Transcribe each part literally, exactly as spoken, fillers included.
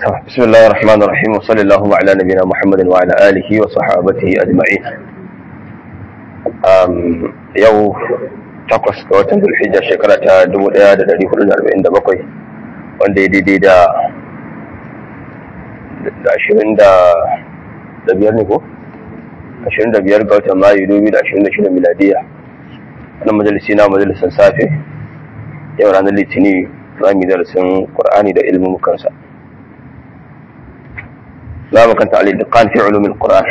بسم الله الرحمن الرحيم وصلى الله على نبينا محمد وعلى آله وصحابته أجمعين. yau takwas ga watan Zulhijja shekara ta dubu ɗaya da ɗari hudu da arba'in da bakwai wanda ya daidai da da ashirin da biyar ne ko? ashirin da biyar ga watan Mayu dubu da ashirin da shida miladiya. Wannan majalisi na majalisin safe yau ranar Litini za mu yi darasin Qur'ani da ilmin kansa. za mu kanta al-itqan fi ulum al-Qur'an.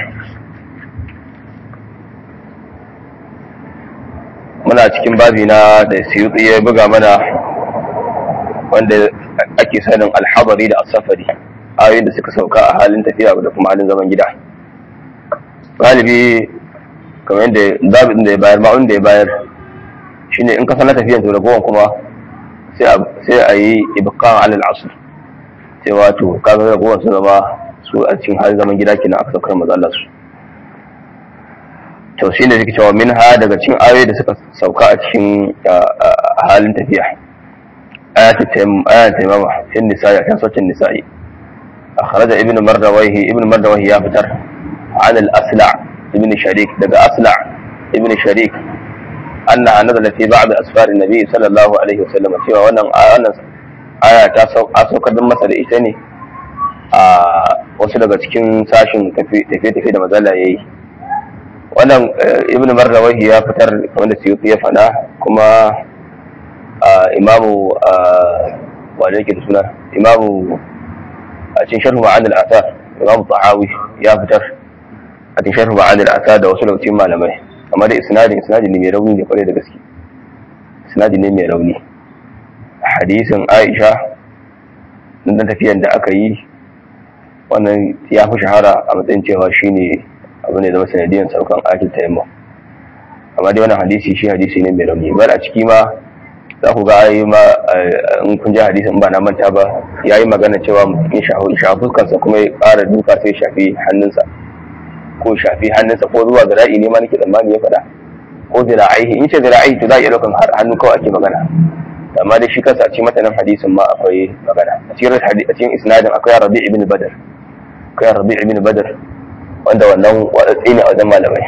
muna cikin babi na da Suyuti ya buga mana wanda ake sanin al-hadari da as-safari, ayoyin da suka sauka a halin tafiya da kuma halin zaman gida. Galibi kamar yadda zabin da ya bayar ma'un da ya bayar shine in ka sanar tafiyan to ragowar kuma sai a yi ibqan ala al-asr, sai wato kaga ragowar su zama su a cikin halin zaman gida kenan aka saukar maza Allah su. To shi ne suke cewa minha daga cikin ayoyi da suka sauka a cikin halin tafiya ayatul taimama fin nisa'i kan sautin nisa'i. akhraja ibn mardawayhi ibn mardawayhi ya fitar an al-asla' ibn sharik daga asla' ibn sharik anna nazala fi ba'd asfar an-nabi sallallahu alaihi wasallam, cewa wannan aya ta saukar da masa da ita ne a wasu daga cikin sashin tafiye-tafiye da mazala ya yi. Wannan ibn marrawahi ya fitar wanda Suyuti ya fada, kuma imamu wanda yake da suna imamu a cikin sharhu ma'an al-athar imamu Tahawi ya fitar a cikin sharhu ma'an al-athar da wasu daga cikin malamai, amma da isnadin isnadin ne mai rauni ne kwarai da gaske, isnadin ne mai rauni. Hadisin Aisha dan tafiyan da aka yi wannan ya fi shahara a matsayin cewa shi ne abu ne zama sanadiyan saukan ayatul tayammum, amma dai wannan hadisi shi hadisi ne mai rauni. Bar a ciki ma za ku ga ayi ma in kun ji hadisin ba na manta ba yayi magana cewa in shafi fuskarsa kuma ya ƙara duka sai shafi hannunsa ko shafi hannunsa ko zuwa zira'i ne ma nake tsammani ya faɗa, ko zira'ihi. in ce zira'i to za a iya ɗaukan hannu kawai ake magana, amma dai shi kansa a cikin matanin hadisin ma akwai magana. A cikin isnadin akwai Rabi' ibn Badr akwai Rabi' ibn Badr wanda wannan wadatsi ne a wajen malamai.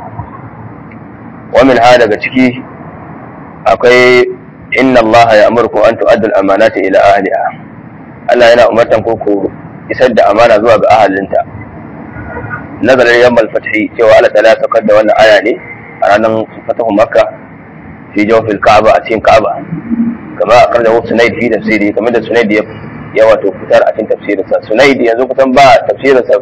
Wa min ha daga ciki akwai inna Allah ya'murukum an tu'addu al-amanati ila ahliha. Allah yana umartan ku ku isar da amana zuwa ga ahalinta. Nazarin yawmal fathi, cewa Allah ta'ala saukar da wannan aya ne a ranar fatahu Makka fi jawfil Ka'aba, a cikin Ka'aba, kama akarjahu Sunayd fi tafsiri, kamar da Sunayd ya wato fitar a cikin tafsirinsa. Sunayd yanzu kusan ba tafsirinsa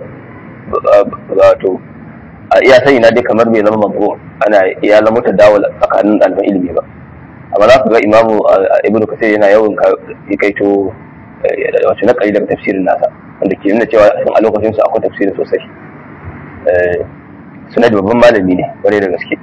wato a iya sani na dai kamar bai zama mabu ana iya zama ta dawo tsakanin ɗaliban ilimi ba, amma za ku ga Imamu Ibn Kathir yana yawan kaito wato na daga tafsirin nasa, wanda ke nuna cewa a lokacin sa akwai tafsirin sosai. Sunayd babban malami ne kwarai da gaske.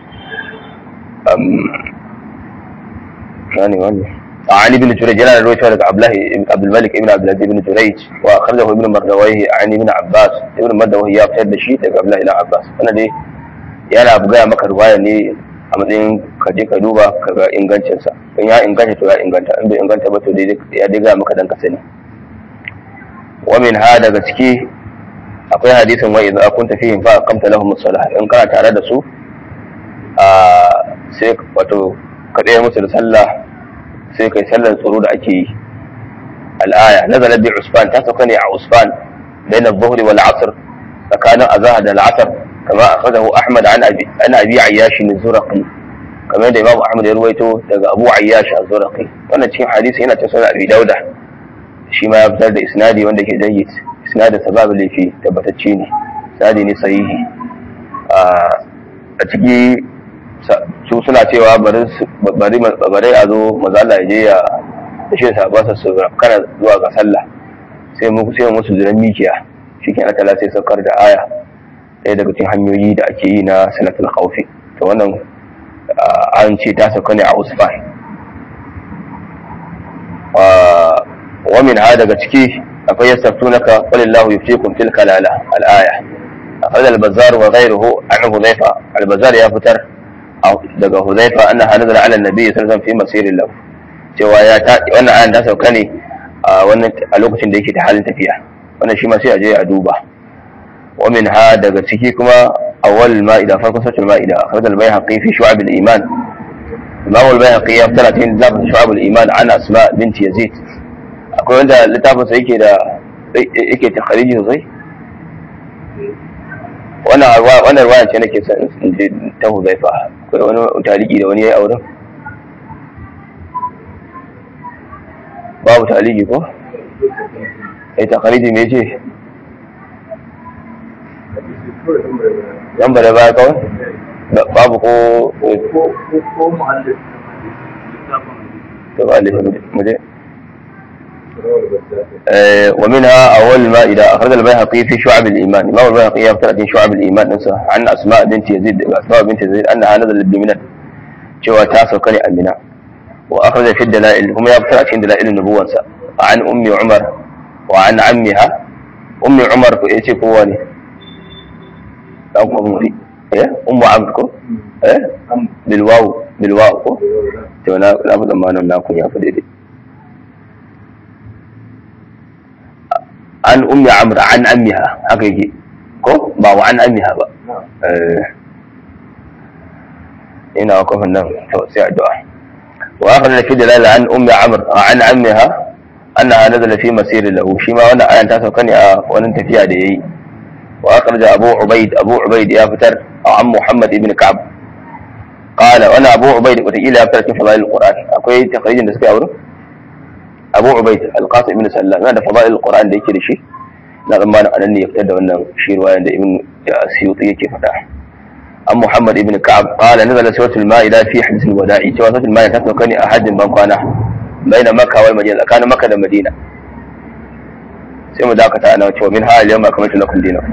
ثاني واحد عن ابن جريج جلال الرويت ولد عبد الله عبد الملك ابن عبد العزيز بن جريج، واخرجه ابن مردويه عن ابن عباس. ابن مردويه ya fitar da shi daga Abdullah ibn Abbas. wannan dai yana buga maka ruwaya ne a matsayin ka je ka duba ka ga ingancin sa, in ya inganta to ya inganta, in bai inganta ba to dai ya diga maka dan ka sani. wa min ha daga ciki akwai hadisin wa idza kunta fihim fa aqamta lahum as-salah, in kana tare da su a sai wato ka daya musu da sallah, sai kai sallar tsoro da ake yi. al'aya nazala bi usfan, ta sauka ne a usfan bain adh-dhuhri wal 'asr, tsakanin azhar da al'asr, kama akhadahu ahmad an abi an abi ayyash az-zurqi, kamar da imamu ahmad ya ruwaito daga abu ayyash az-zurqi. wannan cikin hadisi yana cikin sunan abi dauda, shi ma ya fitar da isnadi wanda ke jayyid, isnadin sabab lafi tabbatacce ne, isnadi ne sahihi. a ciki su suna cewa bari a zo maza Allah ya je ya shi sabasa su kana zuwa ga sallah, sai mu sai musu zuran mikiya, shikin Allah sai saukar da aya ɗaya daga cikin hanyoyi da ake yi na salatul khawfi. to wannan an ce ta sauka ne a usfan. wa min ha daga ciki akwai yastaftunaka qulillahu yuftikum fil kalala al-aya. akhadha al-bazzar wa ghayruhu an Hudhayfa, al-bazzar ya fitar daga Hudhayfa annaha nazala ala an-nabi sallallahu alaihi wasallam fi masirin lahu, cewa ya ta wannan ayan ta sauka ne a wannan a lokacin da yake da halin tafiya, wannan shi ma sai a je a duba. wa minha daga ciki kuma awwal ma'ida farkon suratul ma'ida akhraj al-bayhaqi fi shu'ab al-iman. imam al-bayhaqi ya fitar cikin littafin shu'ab al-iman an asma bint yazid. akwai wanda littafin sa yake da yake takhriji sosai. wannan wannan ruwaya ce nake son in je ta Huzaifa. akwai wani taliki da wani yayi auren babu taliki ko ai takhriji me ce lambar da baya kawai babu ko ko muhallin to ba alifin muje ومنها أول ما إذا أخرج البيهقي في شعب الإيمان. إمام البيهقي يفترض في شعب الإيمان نفسه عن أسماء بنت يزيد أسماء بنت يزيد أنها نزلت بمنى شوى تاسو كني أمنا. وأخرج في الدلائل هم يفترض في دلائل النبوة عن أم عمر وعن عمها. أم عمر إيش كواني أم إيه أم عمركو إيه بالواو بالواو كو تونا لابد ما نكون يا فديدي عن أم عمرو عن عمها حقيقي كو با وعن عمها با هنا وقف النوم توسيع الدعاء. وآخر في دلالة عن أم عمرو عن عمها أنها نزل في مسير له شيما وانا أن تاسو كان وننت فيها دي. وأخرج أبو عبيد أبو عبيد يا فتر عن محمد بن كعب قال وانا أبو عبيد وتقيل يا فتر في فضائل القرآن. أكوي تخريج النسبة أوره abu ubaid al-qasim ibn sallam yana da fadail al-quran da yake da shi na zamanin anan ne ya fitar da wannan shi ruwayan da ibn suyuti yake fada. an muhammad ibn ka'ab qala nazala suratul ma'ida fi hadith al-wada'i cewa suratul ma'ida ta sauka ne a hajjin ban kwana baina makka wal madina tsakanin makka da madina. sai mu dakata ana cewa min hal yawma kamatu lakum dinakum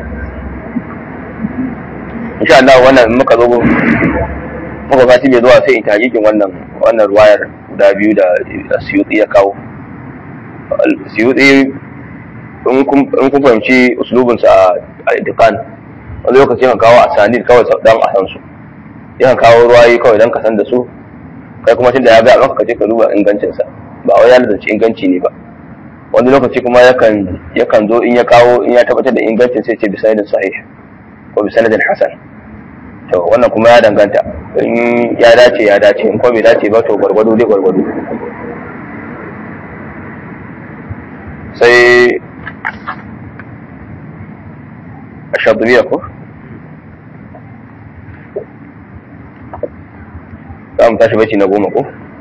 insha Allah. wannan muka zo muka fati mai zuwa sai in tajikin wannan wannan ruwayar guda biyu da suyuti ya kawo. suyuti in kun fahimci uslubinsa a itikan wani lokaci yakan kawo a sanid kawai dan a san su, yakan kawo ruwayi kawai dan ka san da su, kai kuma tunda ya ga maka kaje ka duba ingancinsa ba wai ya lalace inganci ne ba. wani lokaci kuma yakan yakan zo in ya kawo in ya tabbatar da ingancin sai ce bi sanadin sahih ko bi sanadin hasan. to wannan kuma ya danganta, in ya dace ya dace, in kuma bai dace ba to gwargwado dai gwargwado. sai a shaɗubiya ko? za mu tashi baci na goma ko?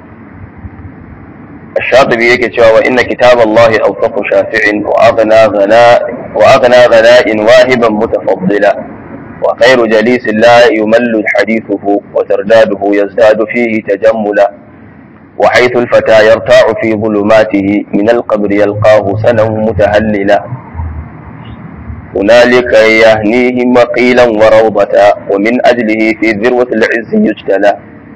a shaɗubi yake cewa wa inna kitab Allah awfaqu shafi'in wa aghna ghana'in wahiban mutafaddila wa khairu jalisin la yumallu hadithuhu wa tardaduhu yazdadu fihi tajammula. وحيث الفتى يرتاع في ظلماته من القبر يلقاه سنا متهللا هنالك يهنيه مقيلا وروضة ومن أجله في ذروة العز يجتلى.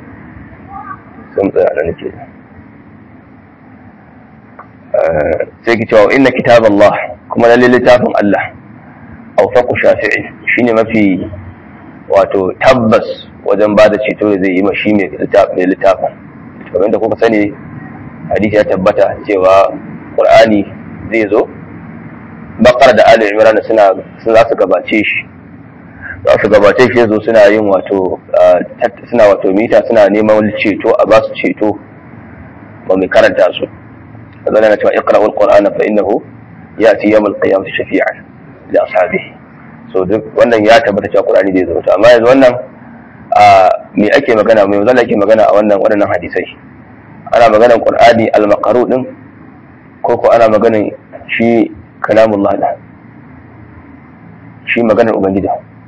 سيكتوا إن كتاب الله كما للتاف الله أوفق شافعي شين ما في واتو تبس وجن بعد شيء زي ما شيء من للتاف. kamar da kuka sani hadisi ya tabbata cewa Qur'ani zai zo, Baqara da Ali Imran suna sun za su gabace shi za su gabace shi zo suna yin wato suna wato mita suna neman ceto a ba su ceto ba mai karanta su. kaza na cewa iqra'ul qur'ana fa innahu ya'ti yawm al-qiyamati shafi'an li ashabihi. so duk wannan ya tabbata cewa Qur'ani zai zo, amma yanzu wannan a me ake magana mai zalla ake magana a wannan waɗannan hadisai? ana maganar Qur'ani al-maqru din ko ko ana maganar shi kalamullah da shi maganar ubangiji?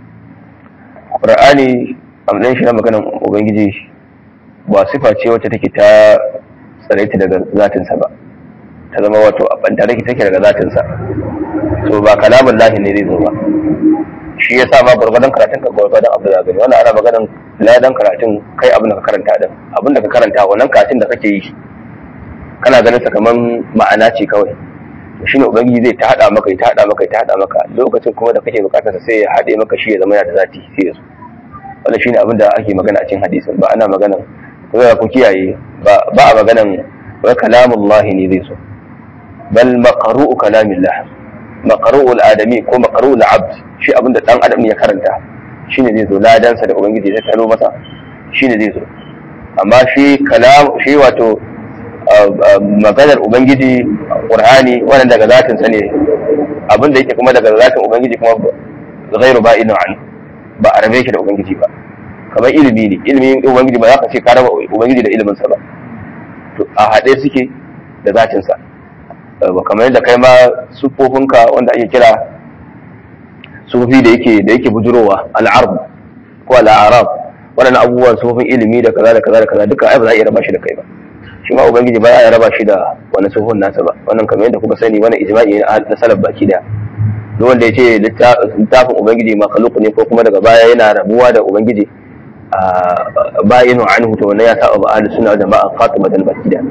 Qur'ani amdan shi na maganar ubangiji ba sifa ce wacce take ta tsaraita daga zatin sa ba, ta zama wato a bantare take daga zatin sa, to ba kalamullah ne zai zo ba. shi yasa ma gurgurdan karatun ka gurgurdan abu da gani wannan ana maganan ladan karatun kai abin da ka karanta din abin da ka karanta wannan karatun da kake yi kana ganin sa kaman ma'ana ce kawai. shine ubangiji zai ta hada maka ta hada maka ta hada maka lokacin kuma da kake bukatar sai ya hade maka shi ya zama yana da zati sai ya zo. wannan shine abin da ake magana a cikin hadisin, ba ana maganan ko ku kiyaye ba ba a maganan wa kalamullahi ne zai so bal maqru'u kalamillah maqru'ul adami ko maqru'ul abd shi abinda dan adam ya karanta shine zai zo ladansa da ubangiji ya taro masa shine zai zo amma shi kalam shi wato maganar ubangiji qur'ani wannan daga zatin sa ne abinda yake kuma daga zatin ubangiji kuma ghairu ba'inu an ba a rabe shi da ubangiji ba kamar ilimi ne ilimin ubangiji ba za ka ce ka raba ubangiji da ilimin sa ba to a haɗe suke da zatin sa kamar yadda kai ma sufofinka wanda ake kira sufi da yake da yake bujurowa al'arb ko al'arab wannan abubuwan sufofin ilimi da kaza da kaza da kaza duka ai ba za a iya raba shi da kai ba shi ma ubangiji ba ya raba shi da wani sufofin nasa ba wannan kamar yadda kuka sani wannan ijma'i ne na salaf baki daya duk wanda ya ce littafin ubangiji makhluq ne ko kuma daga baya yana rabuwa da ubangiji bayinu anhu to wannan ya saba ba ahli sunna jama'a qatimatan baki daya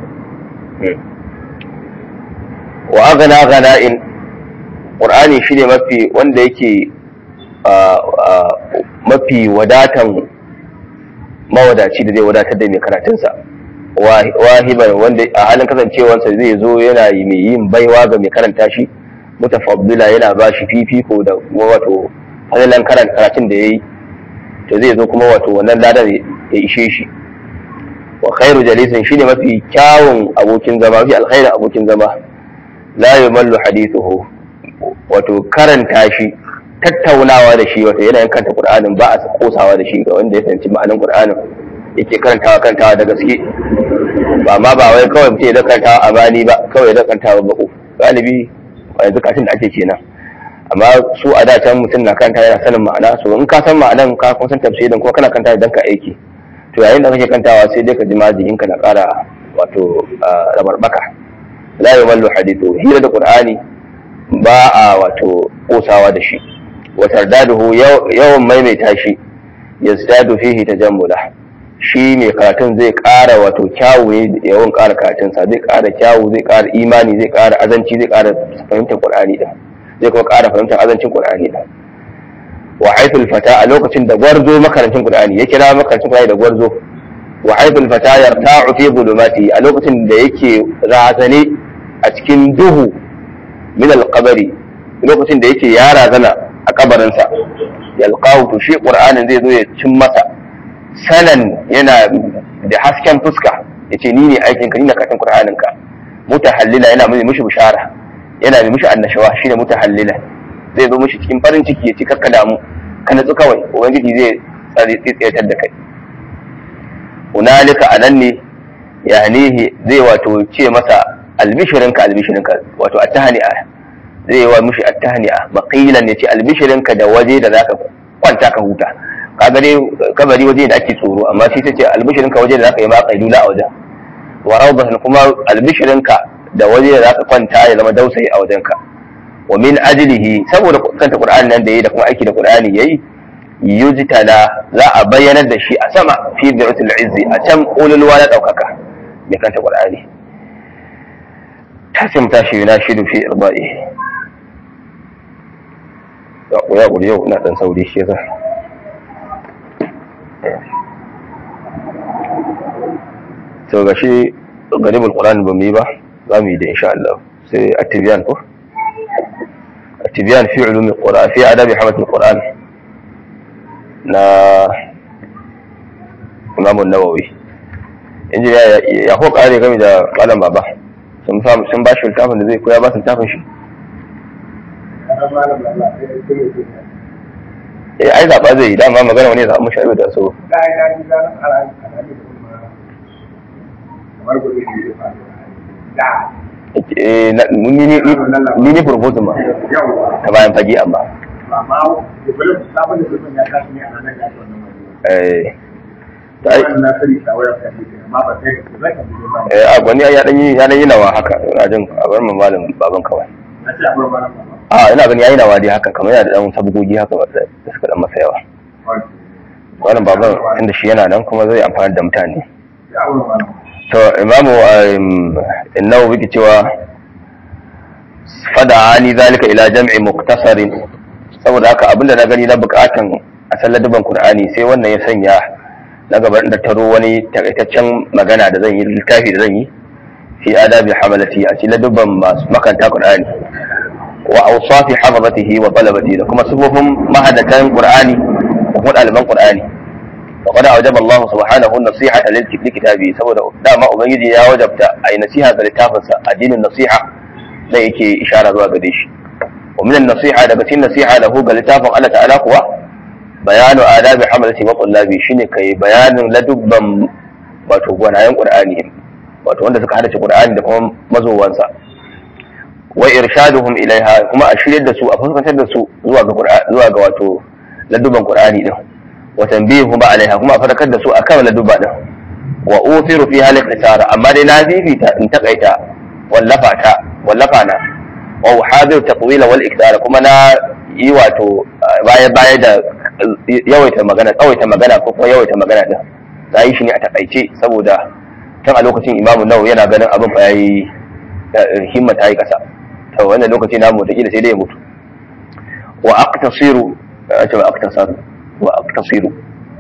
wa aghna ghana'in qur'ani shine mafi wanda yake mafi wadatan mawadaci da zai wadatar da mai karatunsa wahiban wanda a halin kasancewarsa zai zo yana mai yin baiwa ga mai karanta shi mutafaddila yana ba shi fifiko da wato halalan karatun da ya yi to zai zo kuma wato wannan ladar ya ishe shi wa khairu jalisin shine mafi kyawun abokin zama mafi alkhairin abokin zama la yumallu hadithuhu wato karanta shi tattaunawa da shi wato yana kanta Qur'anin ba a kosawa da shi ga wanda ya fahimci ma'anar Qur'anin yake karantawa kantawa da gaske ba ma ba wai kawai mutum ya da karantawa a bani ba kawai da karantawa ba ko galibi a yanzu kafin da ake kenan amma su a da can mutum na kanta yana sanin ma'ana so in ka san ma'anan ka kuma san tafsirin kuma kana kanta idan ka aiki to yayin da kake kantawa sai dai ka ji majin ka na ƙara wato rabarbaka la yumallu hadithu hira da Qur'ani ba a wato kosawa da shi wa tardaduhu yawan maimaita shi yazdadu fihi tajammula shi mai karatun zai ƙara wato kyawu ne yawan ƙara karatunsa zai ƙara kyawu zai ƙara imani zai ƙara azanci zai ƙara fahimtar Qur'ani da zai kuma ƙara fahimtar azancin Qur'ani da wa haifil fata a lokacin da gwarzo makarancin Qur'ani ya kira makarancin Qur'ani da gwarzo wa haifil fata yarta'u fi zulumati a lokacin da yake razane a cikin duhu min al-qabri lokacin da yake ya razana a kabarinsa yalqahu to shi Qur'anin zai zo ya cin masa sanan yana da hasken fuska yace ni ne aikin ka ni na katin Qur'anin ka mutahallila yana mai mushi bishara yana mai mushi annashawa shine mutahallila zai zo mushi cikin farin ciki yace karka damu ka natsu kawai ubangiji zai tsare tsayar da kai hunalika anan ne yanihi zai wato ce masa albishirinka albishirinka wato attahni'a zai wa mushi attahni'a baqilan yace albishirinka da waje da zaka kwanta ka huta kaga dai kabari waje da ake tsoro amma shi tace albishirinka waje da zaka yi ma qailula a wajen wa rawdatan kuma albishirinka da waje da zaka kwanta ya zama dausayi a wajenka wa min ajlihi saboda kanta Qur'ani nan da yayi da kuma aiki da Qur'ani yayi yujtala za a bayyanar da shi a sama fi bi'atul izzi a can ululwa na daukaka mai kanta Qur'ani tasim tashi yana shidu fi irba'i ya koya guri yau ina dan sauri shi yasa to gashi garibul Qur'an ba mu yi ba za mu yi da insha Allah sai at-tibyan ko at-tibyan fi ulum al-Qur'an fi adab hamat al-Qur'an na Imam an-Nawawi inji ya ya ko kare game da malam baba sun samu sun ba shi littafin da zai koya ba su littafin shi eh ai zaba zai yi dama magana wani za mu shaɗu da so ni ne proposal ma ta bayan fage amma eh eh a gwani ya dan yi ya dan yi nawa haka ina jin a bar mu malam baban kawai a ina gani yayi nawa dai haka kamar yana da dan sabgogi haka da suka dan masa yawa wannan baban inda shi yana nan kuma zai amfana da mutane to imamu innahu biki cewa fada'ani zalika ila jam'i muqtasarin saboda haka abinda na gani na bukatan a salladuban Qur'ani sai wannan ya sanya na gaban da taro wani takaitaccen magana da zan yi littafi da zan yi fi adabi hamalati a cikin dubban masu makanta qur'ani wa awsafi hafazatihi wa talabati da kuma sifofin mahadatan qur'ani da kuma ɗaliban qur'ani wa qad awjaba Allah subhanahu an-nasihata lil kitabi saboda dama ubangiji ya wajabta ai nasiha ga littafinsa addinin nasiha da yake ishara zuwa gare shi wa min an-nasiha daga cikin nasiha lahu ga littafin Allah ta'ala kuwa bayanu adabi hamalati wa tullabi shine kai bayanin ladubban wato gwanayen qur'ani wato wanda suka hadace qur'ani da kuma mazowansa wa irshaduhum ilaiha kuma a shiryar da su a fuskantar da su zuwa ga qur'ani zuwa ga wato ladubban qur'ani din wa tanbihum alaiha kuma a fadakar da su akan ladubba din wa uthiru fi hal ikhtisara amma dai na fifita in takaita wallafa ta wallafa na wa uhadiru taqwila wal ikthara kuma na yi wato baya baya da yawaita magana tsawaita magana ko kuma yawaita magana din na yi shi ne a takaice saboda tun a lokacin imamu nawawi yana ganin abin fa yayi himma ta yi kasa to wannan lokaci na mu take da sai dai ya mutu wa aqtasiru ce wa aqtasaru wa aqtasiru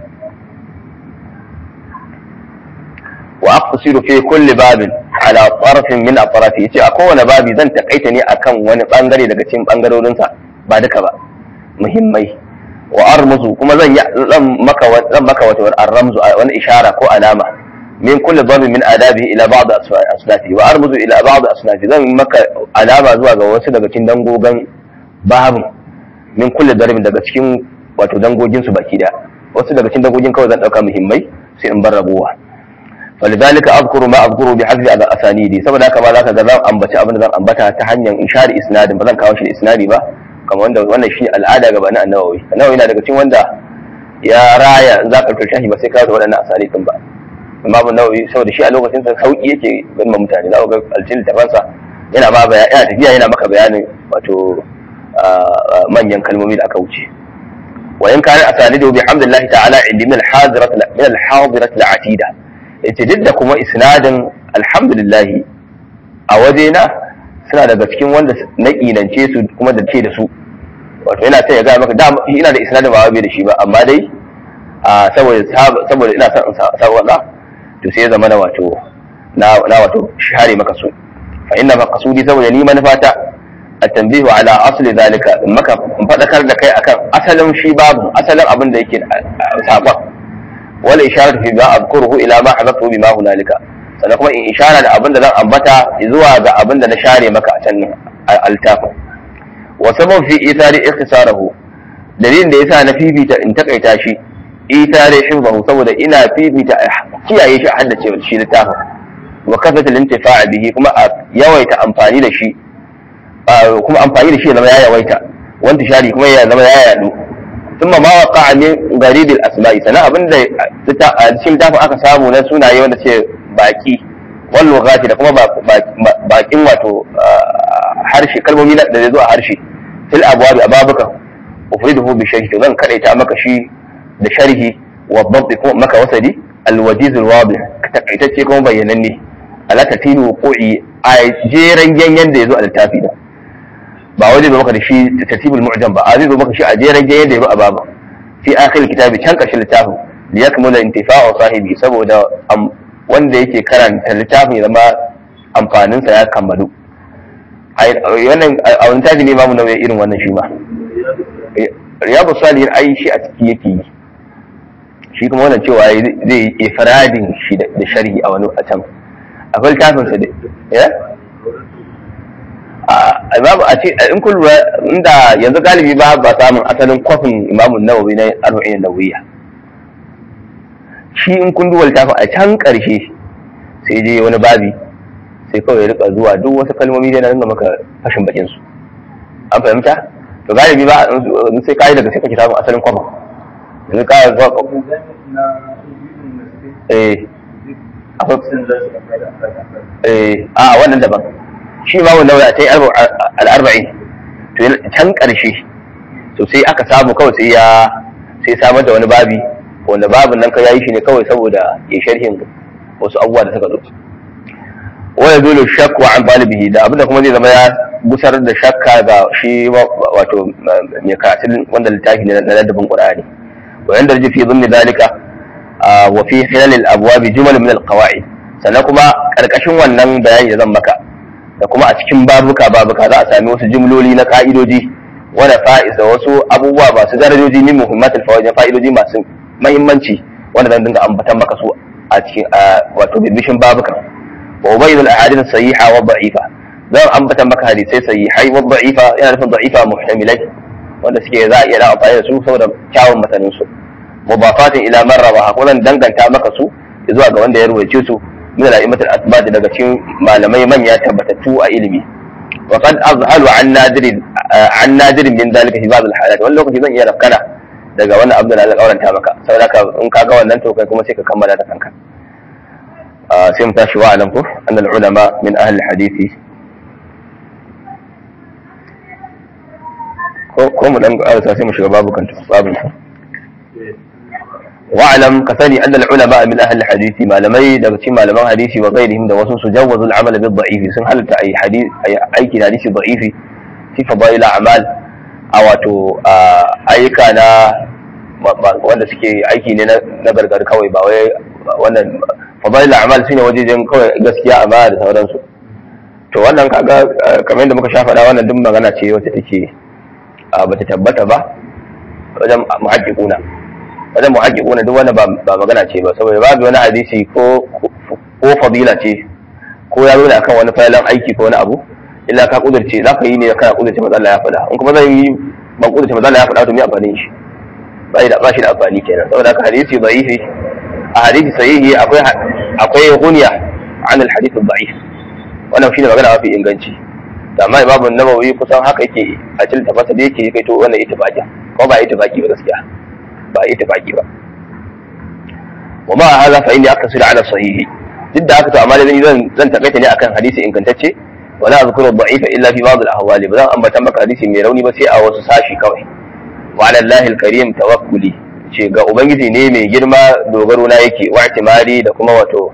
wa aqtasiru fi kulli babin ala tarafin min atrafi yace a kowane babi zan takaita ne akan wani bangare daga cikin bangarorin sa ba duka ba muhimmai wa armuzu kuma zan zan maka zan maka wato arramzu wani ishara ko alama min kulli babin min adabi ila ba'd asnafi wa armuzu ila ba'd asnafi zan maka alama zuwa ga wasu daga cikin dangogan babin min kulli darbin daga cikin wato dangogin su baki da wasu daga cikin dangogin kawai zan dauka muhimmai sai in bar rabuwa فلذلك اذكر ما اذكر بحذف اسانيدي saboda haka ba zaka ga zan ambaci abin da zan ambata ta hanyar ishari isnadin ba zan kawo shi da isnadi ba kamar wanda wannan shi al'ada gaba na annawawi annawawi yana daga cikin wanda ya raya za ka tashi ba sai ka zo wadannan asanidin ba imamu nawawi saboda shi a lokacin sa sauki yake ganin mutane za ku ga alcin tafansa yana ba yana tafiya yana maka bayanin wato manyan kalmomi da aka wuce wa in kana asanidu bihamdillahi ta'ala indi min al-hadirat min al-hadirat al-atida yace duk da kuma isnadin alhamdulillah a wajena suna daga cikin wanda na kinance su kuma da ce da su wato yana sai ya ga maka da ina da isnadin ba bai da shi ba amma dai a saboda saboda ina son in sa wanda to sai ya zama na wato na na wato share maka su fa inna maqsudi saboda ni manufata at-tanbihu ala asli zalika maka in fadakar da kai akan asalin shi babu asalin abin da yake sabon wala isharatu fi ma azkuruhu ila ma hadathu bima hunalika sannan kuma in ishara da abin da zan ambata zuwa ga abin da na share maka a can altafa wa sabab fi ithari ikhtisarahu dalilin da yasa na fifita in takaita shi ithari hifzahu saboda ina fifita kiyaye shi a haddace shi littafin wa kasata lintifa'a bihi kuma a yawaita amfani da shi kuma amfani da shi zama ya yawaita wanda shari kuma ya zama ya yadu ثم ما وقع من غريب الاسماء sana abinda cikin tafin aka samu na sunaye wanda ce baki wal lughati da kuma bakin wato harshe kalmomi da zai zo a harshe fil abwab ababuka ufriduhu bi sharhi zan kadaita maka shi da sharhi wa dabti kuma maka wasadi al wajiz al wadih takaitacce kuma bayyananne ala tatilu wuqu'i a jeran ganyen da yazo a littafi da ba waje ba maka da shi tartibul mu'jam ba azizu maka shi a jeran gayen da ya ba a baba fi akhir kitabi can karshen littafin li yakmula intifa'u sahibi saboda wanda yake karanta littafin ya zama amfanin sa ya kammalu ai wannan a wannan tafi ne imamu nawawi irin wannan shi ma riyadu salihin ai shi a ciki yake yi shi kuma wannan cewa zai ifradin shi da sharhi a wani a can akwai littafin sa ya babu a ce in kun lura inda yanzu galibi ba ba samun asalin kwafin imamu nawawi na arba'in nawawiya shi in kun duba littafin a can karshe sai je wani babi sai kawai ya rika zuwa duk wasu kalmomi dai na nuna maka fashin bakin su an fahimta to galibi ba sai kai daga sai kake samun asalin kwafin yanzu ka zuwa eh eh a wannan daban shi ma wannan waya ta yi al'arba'in to can ƙarshe to sai aka samu kawai sai ya sai samar da wani babi wanda babin nan ka yayi shi ne kawai saboda ya sharhin wasu abubuwa da suka zo waya dole shakku an talibihi da abinda kuma zai zama ya gusar da shakka ga shi wato mai karatun wanda littafi ne na ladabin qur'ani wa yanda ji fi dhimmi dalika wa fi khilal al-abwab jumal min al-qawaid sannan kuma karkashin wannan bayani da zan maka da kuma a cikin babuka babuka za a sami wasu jumloli na ka'idoji wanda fa'iz da wasu abubuwa masu darajoji min muhimmatul fawaid fa'idoji masu muhimmanci wanda zan dinga ambatan maka su a cikin wato bibishin babukan wa ubayyul ahadith sahiha wa da'ifa zan ambatan maka hadisai sahihai wa da'ifa yana nufin da'ifa muhtamilai wanda suke za a iya da amfani da su saboda kyawun matanin su mudafatin ila man rawaha ko zan danganta maka su zuwa ga wanda ya rubuce su min al-a'immatul asbat daga cikin malamai manya tabbatattu a ilimi wa qad azhalu an nadirin an nadirin min dalika fi ba'd al-halat wannan lokaci zan iya rafkana daga wannan abin da Allah ya maka saboda ka in kaga wannan to kai kuma sai ka kammala da kanka sai mu tashi wa alam ko annal ulama min ahli al-hadisi ko mu dan ƙarasa sai mu shiga babukan babin wa'alam ka sani annal ulama min ahli hadisi malamai daga cikin malaman hadisi wa ghairihim da wasu su jawazu al-amal bil da'ifi sun halatta ai hadisi aiki da hadisi da'ifi fi fadail a'mal a wato ayyuka na wanda suke aiki ne na gargar kawai ba wai wannan fadail a'mal shine wajejen kawai gaskiya amma da sauransu to wannan kaga kamar yadda muka sha faɗa wannan duk magana ce wacce take ba ta tabbata ba wajen muhaqqiquna wajen muhaqqiquna duk wanda ba magana ce ba saboda babu wani hadisi ko ko fadila ce ko ya nuna akan wani fa'ilan aiki ko wani abu illa ka kudurce za ka yi ne kana kudurce manzo Allah ya faɗa in kuma zan yi ban kudurce manzo Allah ya faɗa to me amfani shi bai da bashi da amfani kenan saboda haka hadisi da'ifi a hadisi sahihi akwai akwai hunya an al-hadith ad-da'if wannan shine magana mafi inganci amma imamu nawawi kusan haka yake a cikin tafsir da yake kai to wannan ittifaqi ko ba ittifaqi ba gaskiya ba ittifaqi ba wa ma hada fa inni aqtasiru ala sahih duk da haka to amma dai zan zan takaita ne akan hadisi ingantacce wala azkuru ad-da'ifa illa fi ba'd al-ahwali ba zan ambata maka hadisi mai rauni ba sai a wasu sashi kawai wa ala allahi al-karim tawakkuli ce ga ubangiji ne mai girma dogaro na yake wa i'timari da kuma wato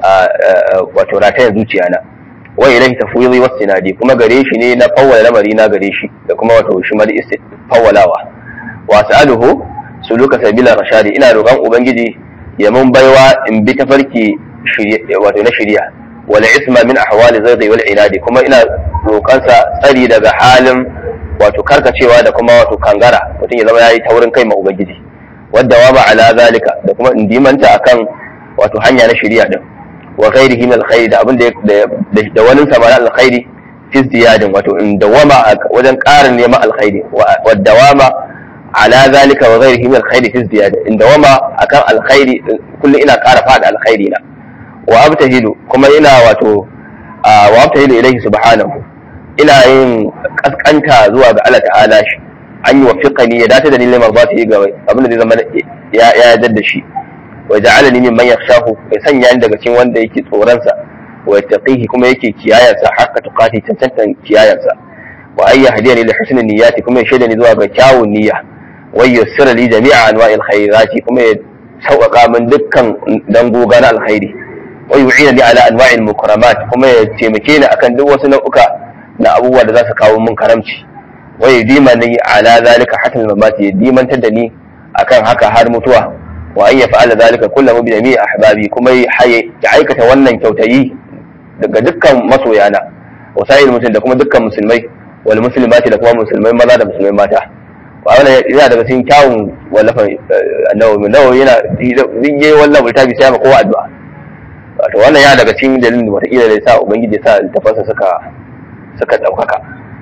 wato ratayen zuciya na wa ilaihi tafwidi wastinadi kuma gare shi ne na fawwala lamari na gare shi da kuma wato shi mali fawwalawa wa sa'aluhu suluka sabila rashadi ina roƙon ubangiji ya mun baiwa in bi tafarki wato na shari'a wal isma min ahwali zaydi wal inadi kuma ina roƙon sa tsari daga halin wato karkacewa da kuma wato kangara mutum ya zama yayi taurin kai ma ubangiji wadda wa ba ala zalika da kuma in dimanta akan wato hanya na shari'a din wa ghairihi min alkhair da abin da da wani samara alkhairi fi ziyadin wato in dawama wajen ƙarin neman alkhairi wa dawama ala zalika wa ghairihi min alkhair fi ziyadin in dawama akan alkhairi kullu ina ƙara fada alkhairi na wa abtahilu kuma ina wato wa abtahilu ilayhi subhanahu ina yin kaskanta zuwa ga Allah ta'ala shi an yi wafiqani ya dace da ni limar ba yi ga abin da zai zama ya ya da shi wa ja'alani mimman yakhshahu ya sanya ni daga cikin wanda yake tsoron sa wa yattaqihi kuma yake kiyayansa haka tuqati tantantan kiyayansa wa ay yahdini li husni niyyati kuma ya shaida ni zuwa ga kyawun niyya wa yassira li jami'a anwa'il khairati kuma ya sauƙaƙa min dukkan dangoga na alkhairi wa yu'inani ala anwa'il mukarramat kuma ya taimake ni akan duk wasu nau'uka na abubuwa da za su kawo min karamci wa yudimani ala zalika hatta al-mamati dimantar da ni akan haka har mutuwa wa an yaf'ala zalika kullu bi jami'i ahbabi kuma ya aikata wannan kyautayi daga dukkan masoyana wa sa'il muslim da kuma dukkan musulmai wal muslimati da kuma musulmai maza da musulmai mata wa wannan yana daga cikin kyawun wallafa annabi nawawi yana zinge wannan littafi sai ma kowa addu'a wato wannan yana daga cikin dalilin da wata kila da sa ubangiji ya sa littafansa suka suka daukaka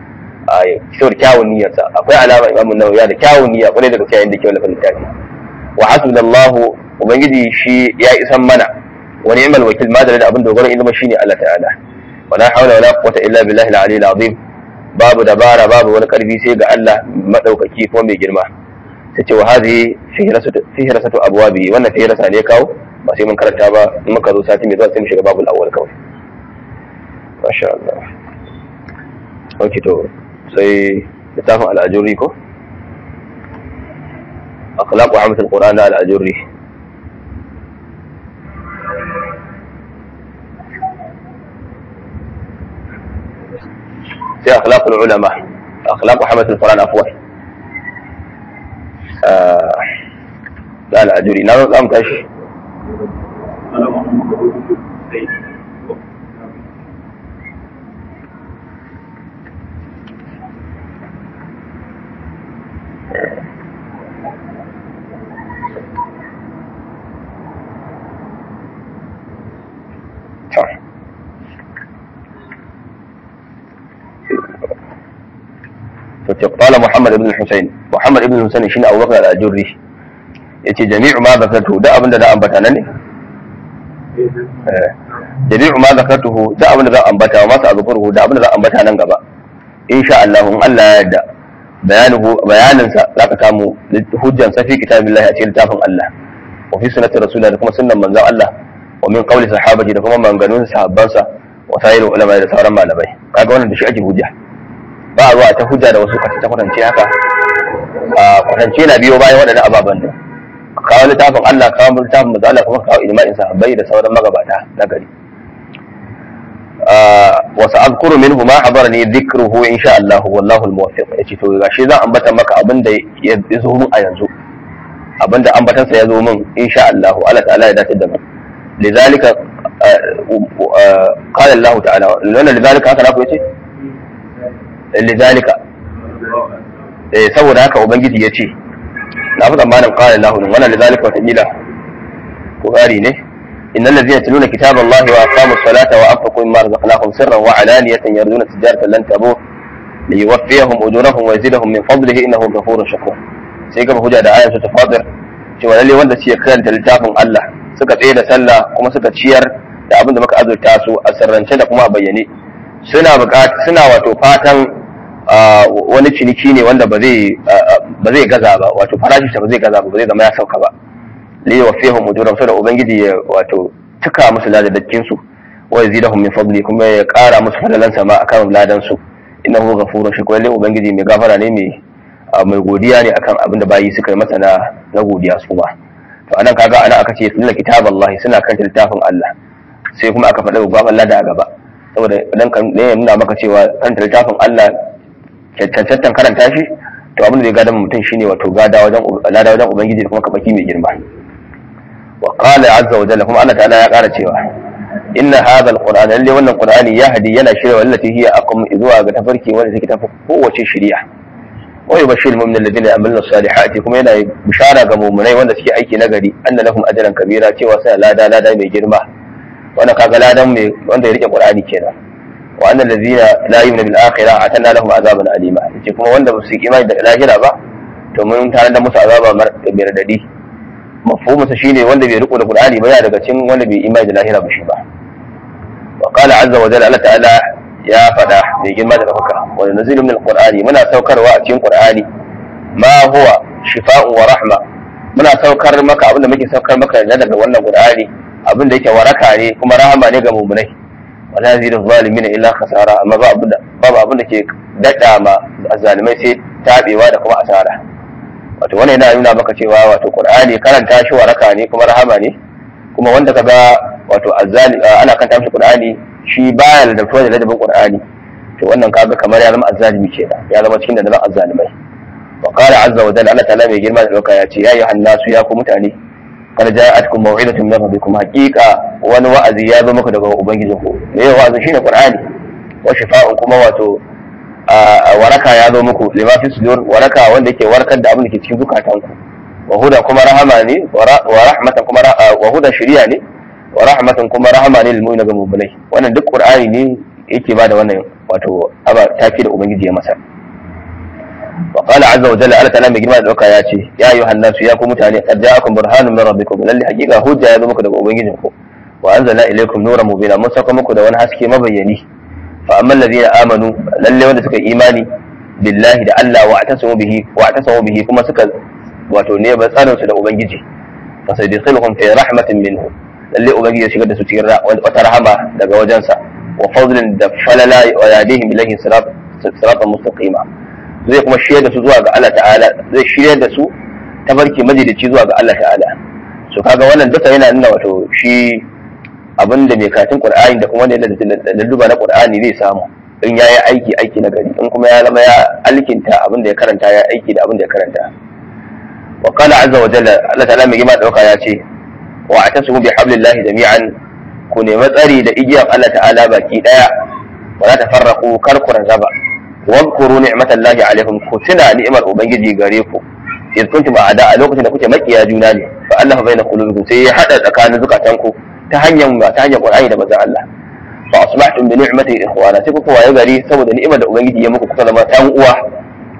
ai saboda kyawun niyyarsa akwai alama imamu nawawi yana da kyawun niyya kwarai daga cikin da ke wallafa littafi wa hasbunallahu ubangiji shi ya isan mana wa ni'mal wakil ma da abin dogaro ilma shine Allah ta'ala wala hawla wala quwwata illa billahi al-ali al-azim babu dabara babu wani karfi sai ga Allah madaukaki ko mai girma tace wa hadhihi fihrasatu fihrasatu abwabi wannan fihrasa ne kawo ba sai mun karanta ba in muka zo sati mai zuwa sai mu shiga babul awwal kawai masha Allah okay to sai littafin al-ajuri ko أخلاق وعامة القرآن على الأجري في أخلاق العلماء أخلاق وعامة القرآن أفوه آه لا الأجري نعم نعم كاش to ce qala Muhammad ibn Husayn Muhammad ibn Husayn shine Abu Bakar al-Ajurri yace jami'u ma zakartu da abinda da ambata nan ne eh jami'u ma zakartuhu da abinda za ambata wa masa azkuruhu da abinda za ambata nan gaba insha Allah in Allah ya yarda bayanuhu bayanin sa zaka samu hujjan sa fi kitabillahi a cikin littafin Allah wa fi sunnati rasulillah da kuma sunnan manzon Allah wa min qawli sahabati da kuma maganganun sahabbansa wa sa'iru ulama da sauran malamai kaga wannan da shi ake hujja ba zuwa ta hujja da wasu kwatance kwatance haka a kwatance na biyo bayan waɗannan ababen da kawo littafin Allah kawo littafin manzon Allah kuma kawo ijma'in sahabbai da sauran magabata na gari wa sa'adhkuru minhu ma hadarani dhikruhu insha Allah wallahu al-muwaffiq yace to gashi zan ambata maka abinda ya zo mun a yanzu abinda ambatan sa ya zo mun insha Allah Allah ta'ala ya dace da mu lidhalika qala Allah ta'ala lana lidhalika haka na ku yace lidhalika eh saboda haka ubangiji yace na fi tsammanin qala Allah wannan lidhalika wata kila ko gari ne إن الذين يتلون كتاب الله وأقاموا الصلاة وأنفقوا مما رزقناهم سرا وعلانية يرجون تجارة لن تبور ليوفيهم أجورهم ويزيدهم من فضله إنه غفور شكور sai gaba hujja da ayan su ta fadir cewa lalle wanda suke karanta littafin Allah suka tsaye da sallah kuma suka ciyar da abin da muka azurta su a sirrance da kuma a bayyane suna buƙata suna wato fatan wani ciniki ne wanda ba zai ba zai gaza ba wato farashi ta ba zai gaza ba ba zai zama ya sauka ba li yuwaffihum ujurahum sai da ubangiji ya wato tuka musu ladadakin su wa yazidahum min fadli kuma ya ƙara musu fadalan sama akan ladan su innahu ghafurun shakur lalle ubangiji mai gafara ne mai mai godiya ne akan abin da bayi suka yi masa na na godiya su ba to anan kaga anan aka ce sunna kitaballahi suna kan littafin Allah sai kuma aka faɗa babban Allah da gaba saboda idan kan ne nuna maka cewa kan littafin Allah cancantan karanta shi to abin da ya gada mutum shine wato gada wajen lada wajen ubangiji da kuma kabaki mai girma wa qala azza wa jalla kuma Allah ta'ala ya ƙara cewa inna hadha alquran lalle wannan qur'ani yahdi yana shirya wallati hiya aqam zuwa ga tafarki wanda take tafi kowace shari'a wa yubashshiru al-mu'minina alladhina ya'maluna as-salihati kuma yana bishara ga mu'minai wanda suke aiki nagari anna lahum ajran kabira cewa sai lada lada mai girma wanda kaga ladan mai wanda ya rike qur'ani kenan wa anna alladhina la yu'minuna bil akhirah atanna lahum azaban alima yace kuma wanda ba su yi imani da lahira ba to mun tare da musu azaba mai radadi mafhumin sa shine wanda bai riko da qur'ani ba ya daga cikin wanda bai imani da lahira ba shi ba wa qala azza wa jalla Allah ta'ala ya fada mai girma da rafaka wa nazilu min alqur'ani muna saukarwa a cikin qur'ani ma huwa shifa'un wa rahma muna saukar maka abinda muke saukar maka daga wannan qur'ani abinda yake waraka ne kuma rahama ne ga mu'minai wala yazidu zalimin illa khasara amma ba abinda babu abinda ke dada ma zalimai sai tabewa da kuma asara wato wannan yana nuna maka cewa wato qur'ani karanta shi waraka ne kuma rahama ne kuma wanda kaga wato azzali ana kanta mishi qur'ani shi baya da tafiya da ladabin qur'ani to wannan kaga kamar ya zama azzalimi kenan ya zama cikin da zama azzalimai wa qala azza wa jalla Allah ta'ala mai girma da doka ya ce ya ayyuhan nasu ya ku mutane qad ja'atkum maw'idatun min rabbikum haqiqa wani wa'azi ya zo muku daga ubangijinku me wa'azi shine qur'ani wa shifa'un kuma wato waraka ya zo muku lima fi sudur waraka wanda yake warkar da abin da ke cikin zukatanku wa huda kuma rahama ne wa rahmatan kuma wa huda shiriya ne wa rahmatan kuma rahama ne lil mu'minin ga mu'minai wannan duk qur'ani ne yake bada wannan wato aba taki da ubangiji ya masa wa qala azza wa jalla Allah ta'ala mai girma da dauka ya ce ya ayyuhan nasu ya ku mutane qad ja'akum burhanun min rabbikum lalle hakika hujja ya zo muku daga ubangijinku wa anzalna ilaykum nuran mubina mun saka muku da wani haske mabayyani fa amma alladhina amanu lalle wanda suka imani billahi da Allah wa atasamu bihi wa atasamu bihi kuma suka wato ne ba tsarin su da ubangiji fa sayadkhiluhum fi rahmatin minhu lalle ubangiji ya shigar da su cikin wata rahama daga wajensa wa fadlin da falala wa yadihim ilayhi sirat siratan mustaqima zai kuma shirya da su zuwa ga Allah ta'ala zai shirya da su tabarki majalici zuwa ga Allah ta'ala so kaga wannan duka yana nuna wato shi abinda mai karatun Qur'ani da kuma wanda da duba na Qur'ani zai samu in yayi aiki aiki na gari in kuma ya zama ya alkinta abinda ya karanta ya aiki da abinda ya karanta wa qala azza wa jalla Allah ta'ala mai gima dauka ya ce wa atasimu bi hablillahi jami'an ku nemi tsari da igiyar Allah ta'ala baki daya wala tafarraqu kar ku razaba wadhkuru ni'matallahi alaikum ku tuna ni'mar ubangiji gare ku in kuntum a'da a lokacin da kuke makiya juna ne fa Allah baina qulubikum sai ya hada tsakanin zukatanku ta hanyar ta hanyar Qur'ani da manzon Allah fa asbahtum bi ni'matihi ikhwana sai kuka waye gari saboda ni'imar da ubangiji ya muku kuka zama tan uwa